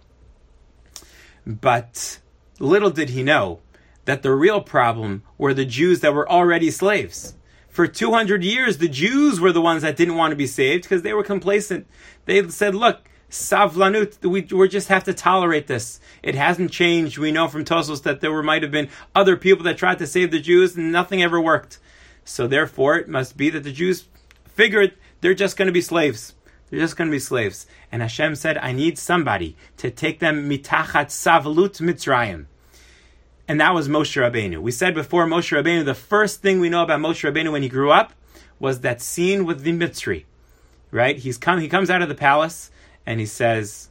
[SPEAKER 1] But little did he know that the real problem were the Jews that were already slaves. For 200 years, the Jews were the ones that didn't want to be saved because they were complacent. They said, look, savlanut, we just have to tolerate this. It hasn't changed. We know from Tosfos that there might have been other people that tried to save the Jews and nothing ever worked. So therefore, it must be that the Jews figured they're just going to be slaves. They're just going to be slaves. And Hashem said, I need somebody to take them mitachat savlut Mitzrayim. And that was Moshe Rabbeinu. We said before, Moshe Rabbeinu, the first thing we know about Moshe Rabbeinu when he grew up was that scene with the Mitzri. Right? He comes out of the palace and he says,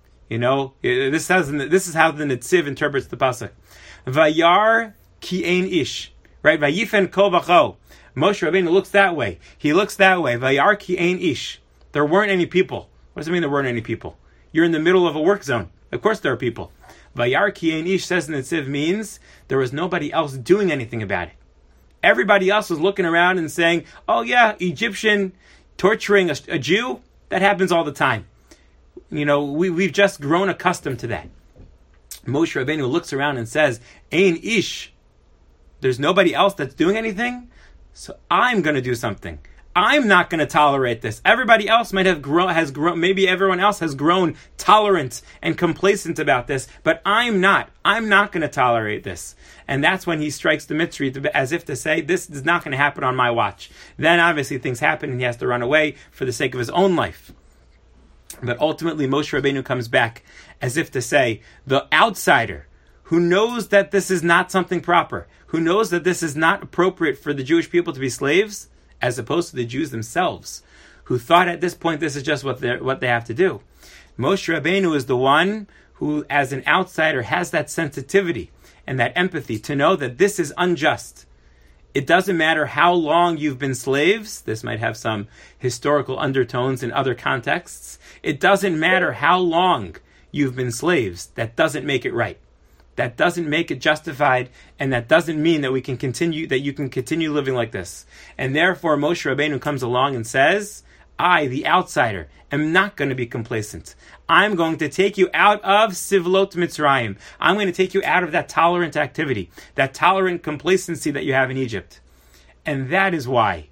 [SPEAKER 1] this is how the Netziv interprets the pasuk. Vayar ki ein ish. Right? Vayifen kol vacho. Moshe Rabbeinu looks that way. He looks that way. Vayar ki ein ish. There weren't any people. What does it mean there weren't any people? You're in the middle of a work zone. Of course there are people. Vayar ki ein ish says in the Netziv means there was nobody else doing anything about it. Everybody else was looking around and saying, oh yeah, Egyptian torturing a Jew, that happens all the time. We've just grown accustomed to that. Moshe Rabbeinu looks around and says, Ein ish, there's nobody else that's doing anything, so I'm going to do something. I'm not going to tolerate this. Everybody else has grown, maybe everyone else has grown tolerant and complacent about this, but I'm not. I'm not going to tolerate this. And that's when he strikes the Mitzri as if to say, this is not going to happen on my watch. Then obviously things happen and he has to run away for the sake of his own life. But ultimately Moshe Rabbeinu comes back as if to say, the outsider who knows that this is not something proper, who knows that this is not appropriate for the Jewish people to be slaves, as opposed to the Jews themselves, who thought at this point this is just what they have to do. Moshe Rabbeinu is the one who, as an outsider, has that sensitivity and that empathy to know that this is unjust. It doesn't matter how long you've been slaves. This might have some historical undertones in other contexts. It doesn't matter how long you've been slaves. That doesn't make it right. That doesn't make it justified, and that doesn't mean that you can continue living like this. And therefore, Moshe Rabbeinu comes along and says, I, the outsider, am not going to be complacent. I'm going to take you out of Sivlot Mitzrayim. I'm going to take you out of that tolerant activity, that tolerant complacency that you have in Egypt. And that is why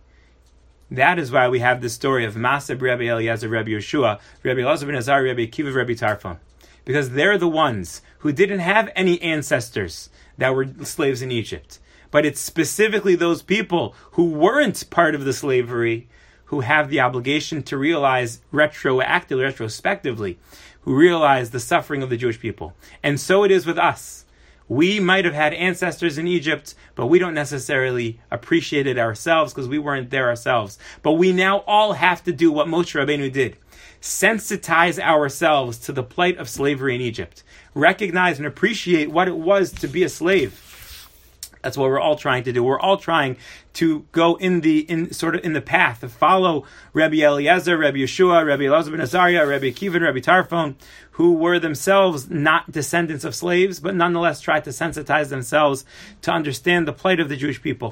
[SPEAKER 1] we have this story of Maseh Rabbi Eliezer, Rabbi Yeshua, Rabbi Elazar ben Azariah, Rabbi Akiva, Rabbi Tarfon. Because they're the ones who didn't have any ancestors that were slaves in Egypt. But it's specifically those people who weren't part of the slavery who have the obligation to realize retrospectively, who realize the suffering of the Jewish people. And so it is with us. We might have had ancestors in Egypt, but we don't necessarily appreciate it ourselves because we weren't there ourselves. But we now all have to do what Moshe Rabbeinu did. Sensitize ourselves to the plight of slavery in Egypt. Recognize and appreciate what it was to be a slave. That's what we're all trying to do. We're all trying to go in the path to follow Rabbi Eliezer, Rabbi Yeshua, Rabbi Elazar ben Azariah, Rabbi Akiva, and Rabbi Tarfon, who were themselves not descendants of slaves, but nonetheless tried to sensitize themselves to understand the plight of the Jewish people.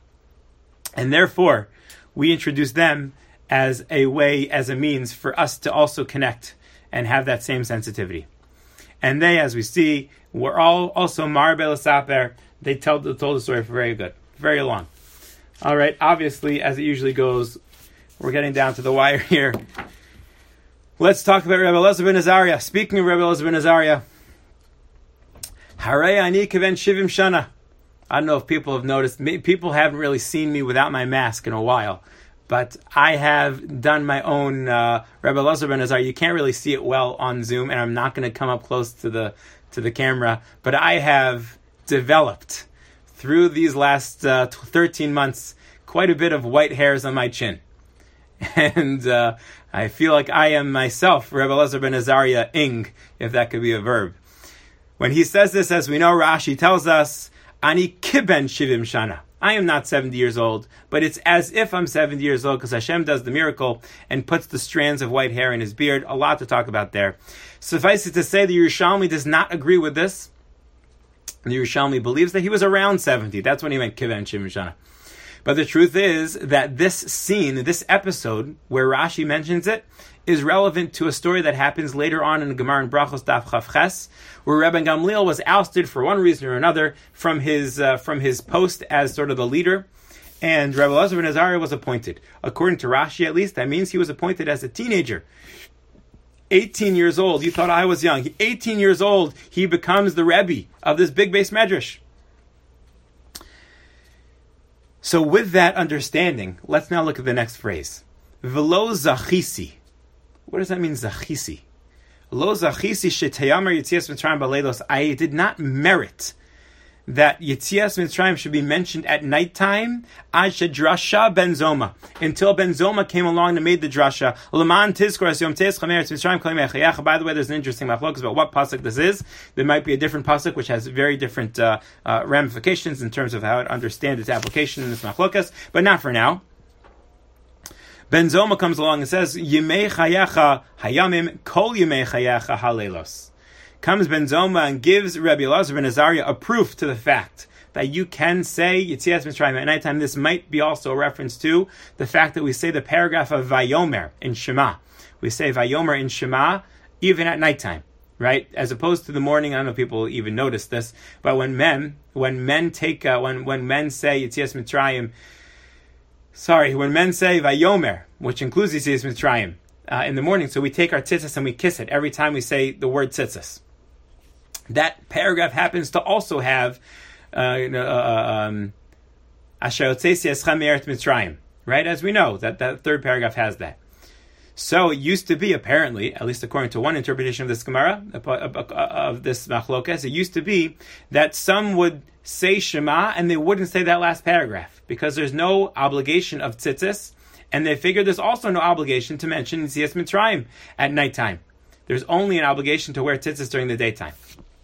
[SPEAKER 1] And therefore, we introduce them as a way, as a means for us to also connect and have that same sensitivity. And they, as we see, were all also Mar Belasaper. They told the story for very good, very long. All right, obviously, as it usually goes, we're getting down to the wire here. Let's talk about Rabbi Elazar ben Azariah. Speaking of Rabbi Elazar ben Azariah, Harei ani keven shivim shana. I don't know if people have noticed. People haven't really seen me without my mask in a while. But I have done my own Rabbi Elazar ben Azariah. You can't really see it well on Zoom, and I'm not going to come up close to the camera. But I have developed, through these last 13 months, quite a bit of white hairs on my chin. And I feel like I am myself Rabbi Elazar ben Azariah ing, if that could be a verb. When he says this, as we know, Rashi tells us, Ani kiben shivim shana. I am not 70 years old, but it's as if I'm 70 years old because Hashem does the miracle and puts the strands of white hair in his beard. A lot to talk about there. Suffice it to say, the Yerushalmi does not agree with this. The Yerushalmi believes that he was around 70. That's when he meant kiven shivim shana. But the truth is that this scene, this episode, where Rashi mentions it, is relevant to a story that happens later on in the Gemara in Brachos Daf Chaf Ches, where Rabbi Gamliel was ousted for one reason or another from his post as sort of the leader, and Rabbi Elazar ben Azariah was appointed. According to Rashi, at least, that means he was appointed as a teenager. 18 years old. You thought I was young. 18 years old, he becomes the Rebbe of this big base medrash. So with that understanding, let's now look at the next phrase. V'lo zachisi. What does that mean, zachisi? Lo zachisi shetayamar yitzias v'tram balelos. I did not merit that Yetzias Mitzrayim should be mentioned at nighttime, ad shedrasha Ben Zoma, until Ben Zoma came along and made the drasha. L'man tizkor es yom teischa me'eretz Mitzrayim kol yemei chayecha. By the way, there's an interesting machlokas about what pasuk this is. There might be a different pasuk which has very different ramifications in terms of how it understands its application in this machlokas, but not for now. Ben Zoma comes along and says, Yemei chayecha hayamim kol yemei chayecha halelos. Comes Ben Zoma and gives Rabbi Elazar ben Azariah a proof to the fact that you can say Yetzias Mitzrayim at nighttime. This might be also a reference to the fact that we say the paragraph of Vayomer in Shema. We say Vayomer in Shema even at nighttime, right? As opposed to the morning. I don't know if people even notice this, but when men say Yetzias Mitzrayim, when men say Vayomer, which includes Yetzias Mitzrayim, in the morning, so we take our tzitzis and we kiss it every time we say the word tzitzis. That paragraph happens to also have Asher Yotzei Eschem Me'eretz Mitzrayim, right? As we know, that third paragraph has that. So it used to be, apparently, at least according to one interpretation of this Gemara, of this machlokas, it used to be that some would say Shema and they wouldn't say that last paragraph because there's no obligation of tzitzis, and they figured there's also no obligation to mention Yetzias Mitzrayim at nighttime. There's only an obligation to wear tzitzis during the daytime.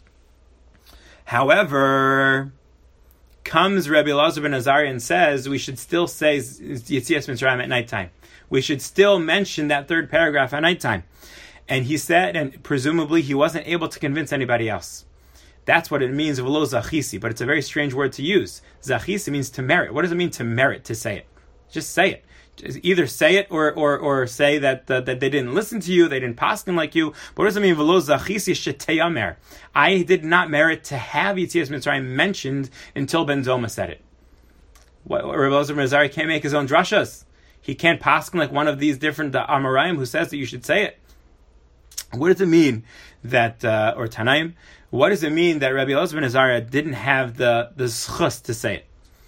[SPEAKER 1] However, comes Rabbi Elazar ben Azariah and says we should still say Yetzias Mitzrayim at nighttime. We should still mention that third paragraph at nighttime. And he said, and presumably he wasn't able to convince anybody else. That's what it means, v'lo zachisi, but it's a very strange word to use. Zachisi means to merit. What does it mean to merit, to say it? Just say it. Either say it or say that they didn't listen to you, they didn't paskin like you. But what does it mean? V'lo zachisi sheteyamer. I did not merit to have Yetzias Mitzrayim mentioned until Ben Zoma said it. Rabbi Elazar ben Azariah can't make his own drashas. He can't paskin like one of these different Amoraim who says that you should say it. What does it mean that, or Tanaim, what does it mean that Rabbi Elazar ben Azariah didn't have the zchus to say it?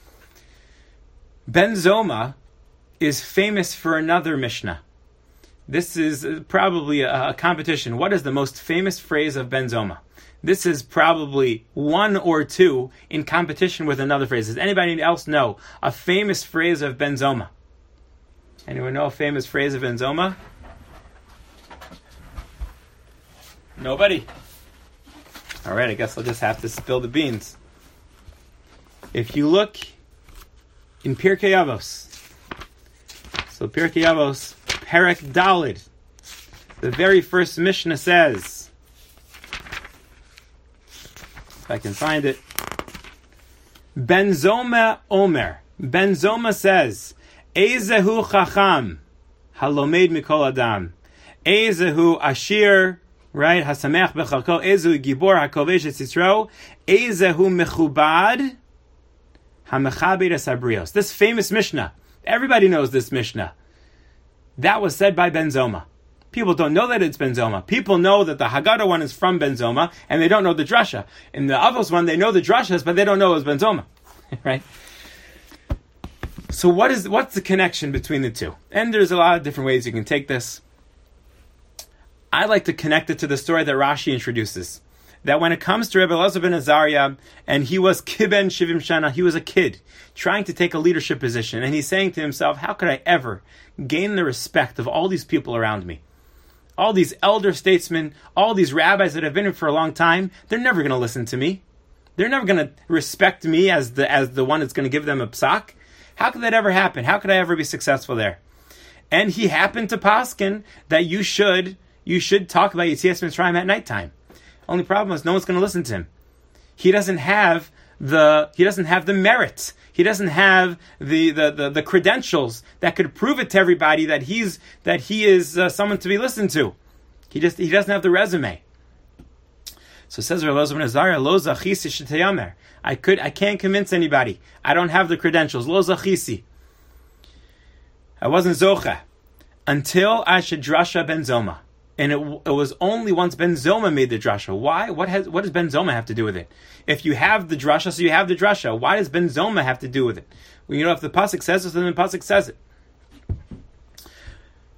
[SPEAKER 1] Ben Zoma is famous for another Mishnah. This is probably a competition. What is the most famous phrase of Ben Zoma? This is probably one or two in competition with another phrase. Does anybody else know a famous phrase of Ben Zoma? Anyone know a famous phrase of Ben Zoma? Nobody? All right, I guess I'll just have to spill the beans. If you look in Pirkei Avos, so Pirkei Avos, Perek Dalid, the very first Mishnah says, if I can find it, Ben Zoma Omer. Ben Zoma says, Ezehu Chacham, Halomed Mikol Adam. Ezehu Ashir, right? Hasamech Bechalko. Ezehu Gibor HaKovesh Et Yisro. Ezehu Mechubad, HaMechabed Es Habrios. This famous Mishnah. Everybody knows this Mishnah. That was said by Ben Zoma. People don't know that it's Ben Zoma. People know that the Haggadah one is from Ben Zoma, and they don't know the drasha. In the Avos one, they know the drashas, but they don't know it was Ben Zoma. Right? So what's the connection between the two? And there's a lot of different ways you can take this. I like to connect it to the story that Rashi introduces. That when it comes to Rabbi Elazar ben Azariah, and he was Kiben Shivim Shana, he was a kid, trying to take a leadership position, and he's saying to himself, how could I ever gain the respect of all these people around me? All these elder statesmen, all these rabbis that have been here for a long time, they're never going to listen to me. They're never going to respect me as the one that's going to give them a psak. How could that ever happen? How could I ever be successful there? And he happened to paskin that you should talk about Yetzias Mitzrayim at nighttime. Only problem is no one's going to listen to him. He doesn't have the merits. He doesn't have the credentials that could prove it to everybody that he is someone to be listened to. He doesn't have the resume. So says Rabbi Elazar ben Azariah, Lo zachisi sheteyamer. I can't convince anybody. I don't have the credentials. Lo zachisi. I wasn't zocha until I should drasha Ben Zoma. And it was only once Ben Zoma made the drasha. Why? What does Ben Zoma have to do with it? If you have the drasha, so you have the drasha. Why does Ben Zoma have to do with it? Well, if the pasuk says it, then the pasuk says it.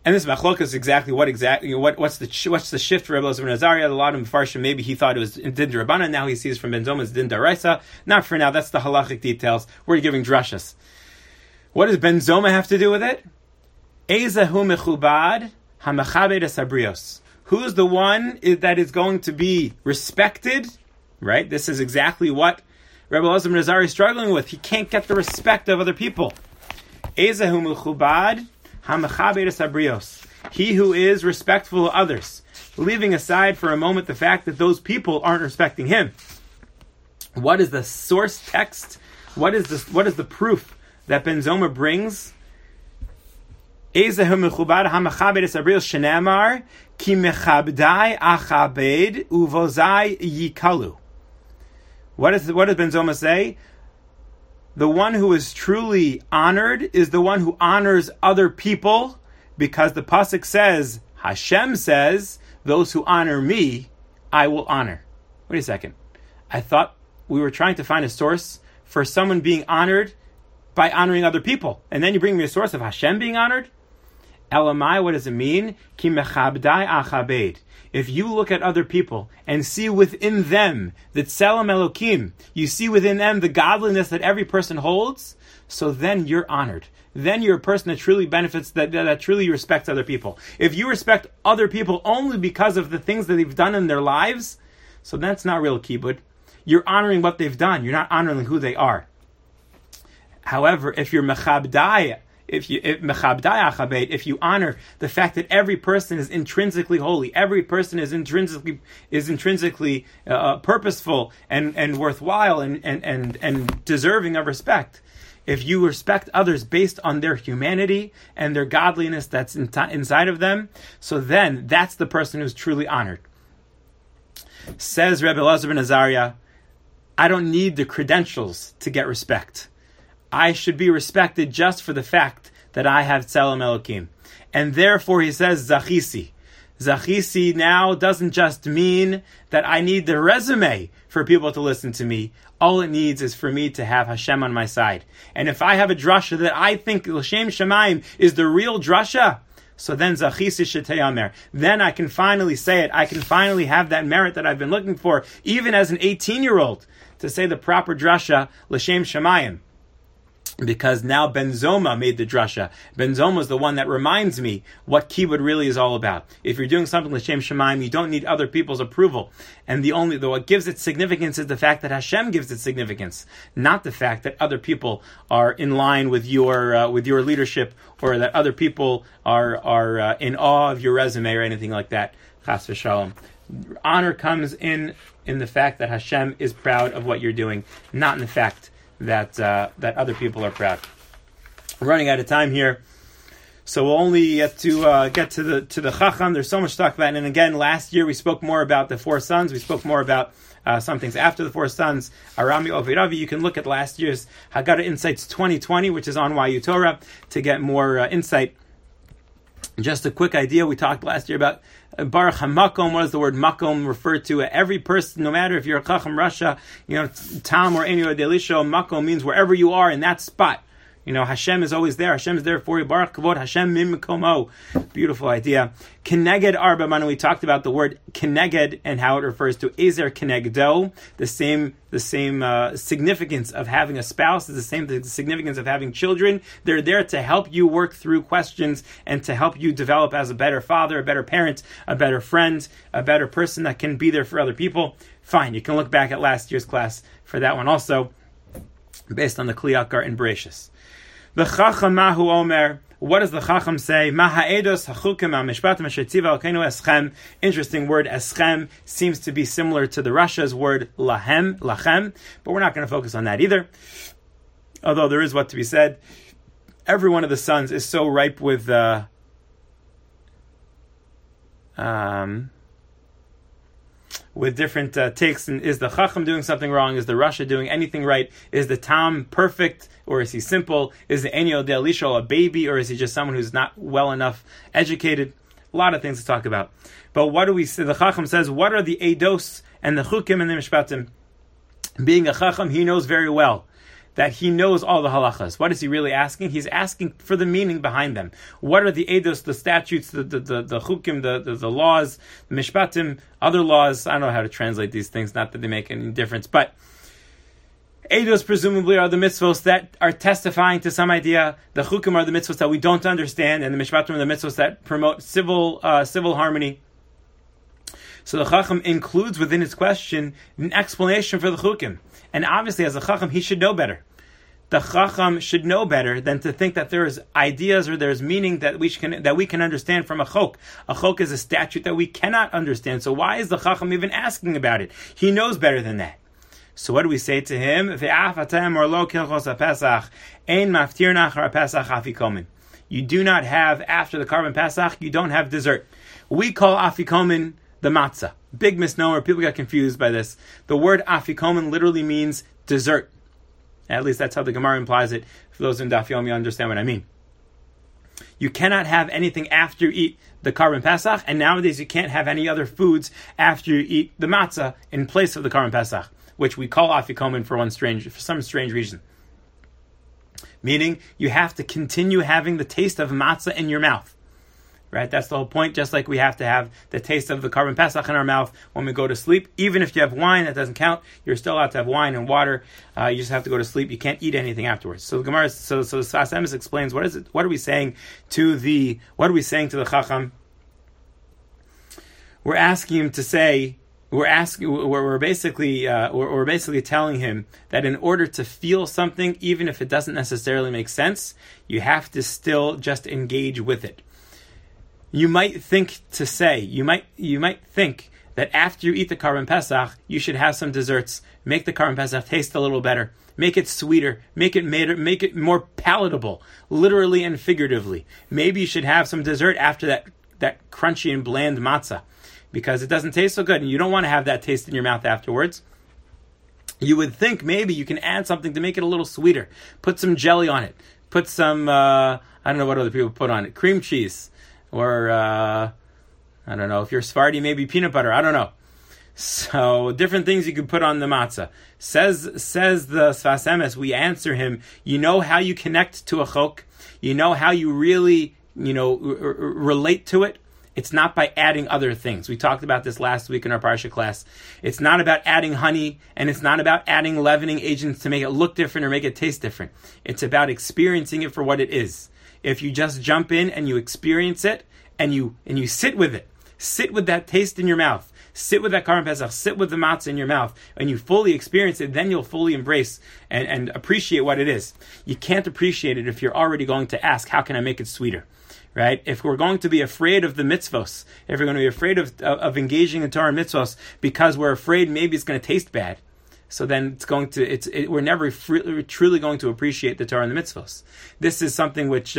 [SPEAKER 1] And this machlok is what's the shift for Rebbe Elazar ben Azariah? A lot of Mefarshim, maybe he thought it was din d'Rabbanan, now he sees from Ben Zoma it's din d'Oraisa. Not for now, that's the halachic details. We're giving drashas. What does Ben Zoma have to do with it? Ezahu mechubad hamachabed es habrios. Who's the one that is going to be respected? Right? This is exactly what Rebbe Elazar ben Azariah is struggling with. He can't get the respect of other people. Ezahu mechubad hamachabed es habrios. He who is respectful of others, leaving aside for a moment the fact that those people aren't respecting him. What is the source text? What is the proof that Ben Zoma brings? Ezahu mechubad hamachabed es habrios shenamar ki mechabdai achabed uvozai yikalu. What does Ben Zoma say? The one who is truly honored is the one who honors other people, because the pasuk says, Hashem says, those who honor me, I will honor. Wait a second. I thought we were trying to find a source for someone being honored by honoring other people. And then you bring me a source of Hashem being honored? Elamai, what does it mean? Ki mechabdai achabed. If you look at other people and see within them the tselem Elokim, you see within them the godliness that every person holds, so then you're honored. Then you're a person that truly benefits, that truly respects other people. If you respect other people only because of the things that they've done in their lives, so that's not real kibud. You're honoring what they've done. You're not honoring who they are. However, if you're mechabdai, if you honor the fact that every person is intrinsically holy, every person is intrinsically purposeful and worthwhile and deserving of respect. If you respect others based on their humanity and their godliness that's inside of them, so then that's the person who's truly honored. Says Rebbe Elazar ben Azariah, I don't need the credentials to get respect. I should be respected just for the fact that I have Tselem Elokim. And therefore he says Zachisi. Zachisi now doesn't just mean that I need the resume for people to listen to me. All it needs is for me to have Hashem on my side. And if I have a drasha that I think L'Shem Shamayim is the real drasha, so then Zachisi Shetei then I can finally say it. I can finally have that merit that I've been looking for, even as an 18-year-old, to say the proper drasha L'Shem Shamayim. Because now Ben Zoma made the drasha. Ben Zoma is the one that reminds me what kibbud really is all about. If you're doing something l'shem shamayim, you don't need other people's approval. And what gives it significance is the fact that Hashem gives it significance, not the fact that other people are in line with your leadership, or that other people are in awe of your resume or anything like that. Chas v'shalom. Honor comes in the fact that Hashem is proud of what you're doing, not in the fact that other people are proud. We're running out of time here, so we'll only get to the Chacham. There's so much to talk about, and again, last year we spoke more about the four sons. We spoke more about some things after the four sons. Arami Oviravi. You can look at last year's Haggadah Insights 2020, which is on YU Torah, to get more insight. Just a quick idea. We talked last year about Baruch HaMakom. What does the word Makom refer to? Every person, no matter if you're a Chacham Rasha, Tam or Eni or Delisho, Makom means wherever you are in that spot. Hashem is always there. Hashem is there for you. Baruch Kavod Hashem Mim Komo. Beautiful idea. Keneged Arba Manu. We talked about the word Keneged and how it refers to Ezer Kenegdo. The same significance of having a spouse is the same significance of having children. They're there to help you work through questions and to help you develop as a better father, a better parent, a better friend, a better person that can be there for other people. Fine. You can look back at last year's class for that one also, based on the Kli Yakar and Bereshis. The Chacham Mahu Omer. What does the Chacham say? Maha'edos hachukim ha'mishpatim ashetziva alkeinu eschem. Interesting word, eschem, seems to be similar to the Rasha's word lachem, but we're not going to focus on that either. Although there is what to be said. Every one of the sons is so ripe with different takes. And is the Chacham doing something wrong? Is the Rasha doing anything right? Is the Tam perfect, or is he simple? Is the Enyo de Elisho a baby, or is he just someone who's not well enough educated? A lot of things to talk about. But what do we say? The Chacham says, what are the Eidos and the Chukim and the Mishpatim? Being a Chacham, he knows very well that he knows all the halachas. What is he really asking? He's asking for the meaning behind them. What are the eidos, the statutes, the chukim, the laws, the mishpatim, other laws? I don't know how to translate these things, not that they make any difference, but eidos presumably are the mitzvos that are testifying to some idea. The chukim are the mitzvos that we don't understand, and the mishpatim are the mitzvos that promote civil harmony. So the Chacham includes within his question an explanation for the chukim. And obviously, as a Chacham, he should know better. The Chacham should know better than to think that there is ideas or there's meaning that we can understand from a chok. A chok is a statute that we cannot understand. So why is the Chacham even asking about it? He knows better than that. So what do we say to him? You do not have, after the Karban Pesach, you don't have dessert. We call afikomen the matzah. Big misnomer. People get confused by this. The word afikomen literally means dessert. At least that's how the Gemara implies it. For those in Daf Yomi, you understand what I mean. You cannot have anything after you eat the Karban Pesach, and nowadays you can't have any other foods after you eat the matzah in place of the Karban Pesach, which we call afikomen for some strange reason. Meaning, you have to continue having the taste of matzah in your mouth. Right? That's the whole point, just like we have to have the taste of the Karban Pesach in our mouth when we go to sleep. Even if you have wine, that doesn't count. You're still allowed to have wine and water. You just have to go to sleep. You can't eat anything afterwards. So the Gemara, so the Sfas Emes explains, what is it? What are we saying to the Chacham? We're asking him to say, we're basically telling him that in order to feel something, even if it doesn't necessarily make sense, you have to still just engage with it. You might think that after you eat the Karban Pesach, you should have some desserts, make the Karban Pesach taste a little better, make it sweeter, make it more palatable, literally and figuratively. Maybe you should have some dessert after that crunchy and bland matzah, because it doesn't taste so good, and you don't want to have that taste in your mouth afterwards. You would think maybe you can add something to make it a little sweeter. Put some jelly on it. Put some, I don't know what other people put on it, cream cheese. Or, I don't know, if you're Sephardi, maybe peanut butter. I don't know. So, different things you could put on the matzah. Says the Sfas Emes, we answer him, you know how you connect to a chok? You know how you really, relate to it? It's not by adding other things. We talked about this last week in our Parsha class. It's not about adding honey, and it's not about adding leavening agents to make it look different or make it taste different. It's about experiencing it for what it is. If you just jump in and you experience it, and you sit with it, sit with that taste in your mouth, sit with that Karban Pesach, sit with the matzah in your mouth, and you fully experience it, then you'll fully embrace and appreciate what it is. You can't appreciate it if you're already going to ask, how can I make it sweeter? Right? If we're going to be afraid of the mitzvos, if we're going to be afraid of engaging in Torah and mitzvos because we're afraid maybe it's going to taste bad, so then we're never truly going to appreciate the Torah and the mitzvos. This is something which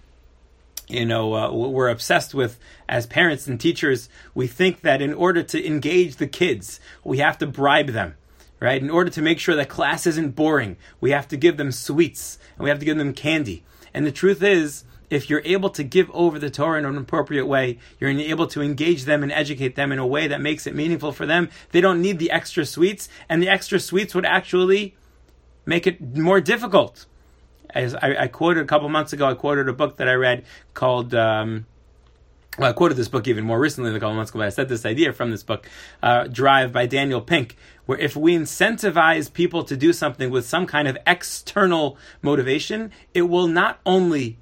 [SPEAKER 1] we're obsessed with as parents and teachers. We think that in order to engage the kids, we have to bribe them, right? In order to make sure that class isn't boring, we have to give them sweets and we have to give them candy. And the truth is, if you're able to give over the Torah in an appropriate way, you're able to engage them and educate them in a way that makes it meaningful for them, they don't need the extra sweets, and the extra sweets would actually make it more difficult. As I quoted a couple months ago, I quoted a book that I read called, I quoted this book even more recently than a couple months ago, but I said this idea from this book, Drive by Daniel Pink, where if we incentivize people to do something with some kind of external motivation, it will not only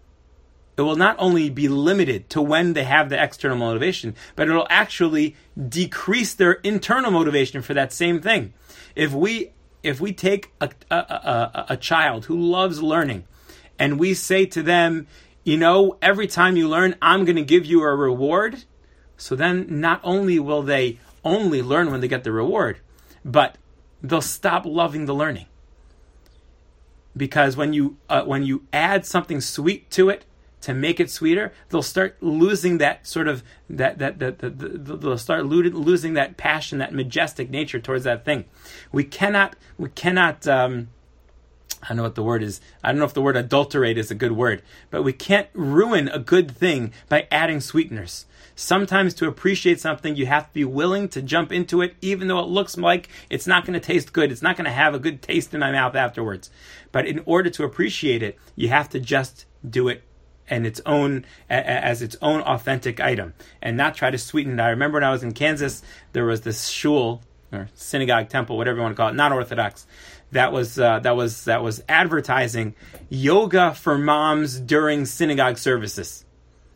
[SPEAKER 1] be limited to when they have the external motivation, but it'll actually decrease their internal motivation for that same thing. If we take a child who loves learning and we say to them, every time you learn, I'm going to give you a reward, so then not only will they only learn when they get the reward, but they'll stop loving the learning. Because when you add something sweet to it, to make it sweeter, they'll start losing that sort of they'll start losing that passion, that majestic nature towards that thing. We cannot I don't know what the word is. I don't know if the word adulterate is a good word, but we can't ruin a good thing by adding sweeteners. Sometimes to appreciate something, you have to be willing to jump into it, even though it looks like it's not going to taste good. It's not going to have a good taste in my mouth afterwards. But in order to appreciate it, you have to just do it and its own as its own authentic item, and not try to sweeten it. I remember when I was in Kansas, there was this shul or synagogue, temple, whatever you want to call it, not Orthodox, that was advertising yoga for moms during synagogue services.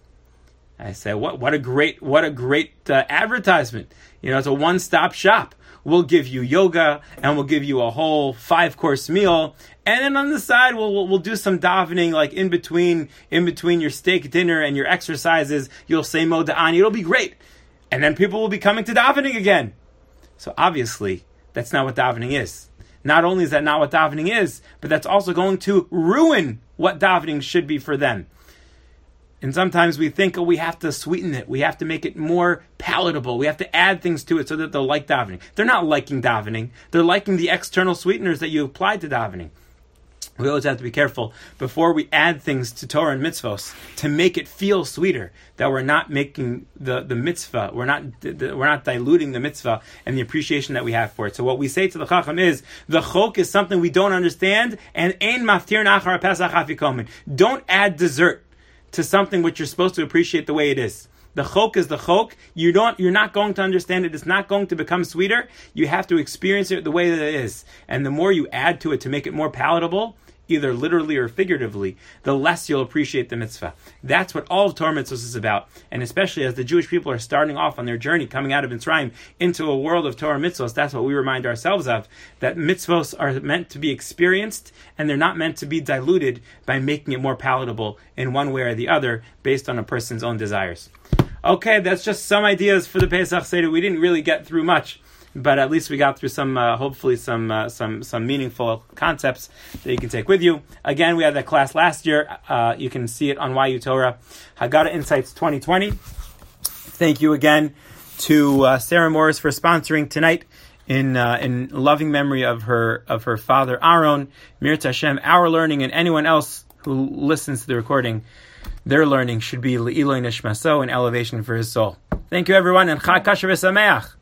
[SPEAKER 1] I said, what a great advertisement! It's a one-stop shop. We'll give you yoga, and we'll give you a whole 5-course meal, and then on the side we'll do some davening, like in between your steak dinner and your exercises. You'll say moda'ani. It'll be great, and then people will be coming to davening again. So obviously, that's not what davening is. Not only is that not what davening is, but that's also going to ruin what davening should be for them. And sometimes we think, we have to sweeten it. We have to make it more palatable. We have to add things to it so that they'll like davening. They're not liking davening. They're liking the external sweeteners that you applied to davening. We always have to be careful before we add things to Torah and mitzvos to make it feel sweeter, that we're not making the mitzvah, we're not diluting the mitzvah and the appreciation that we have for it. So what we say to the Chacham is, the chok is something we don't understand, and ein maftir nachar pesach afikomen. Don't add dessert to something which you're supposed to appreciate the way it is. The chok is the chok. You're not going to understand it. It's not going to become sweeter. You have to experience it the way that it is. And the more you add to it to make it more palatable, either literally or figuratively, the less you'll appreciate the mitzvah. That's what all of Torah mitzvahs is about. And especially as the Jewish people are starting off on their journey, coming out of Mitzrayim into a world of Torah mitzvahs, that's what we remind ourselves of, that mitzvahs are meant to be experienced, and they're not meant to be diluted by making it more palatable in one way or the other based on a person's own desires. Okay, that's just some ideas for the Pesach Seder. We didn't really get through much, but at least we got through some, hopefully some meaningful concepts that you can take with you. Again, we had that class last year. You can see it on YU Torah, Haggadah Insights 2020. Thank you again to Sarah Morris for sponsoring tonight in loving memory of her father Aaron. Mirta Hashem, our learning, and anyone else who listens to the recording, their learning should be Le'iloi Nishmaso, an elevation for his soul. Thank you, everyone, and Chag Kasher V'Sameach.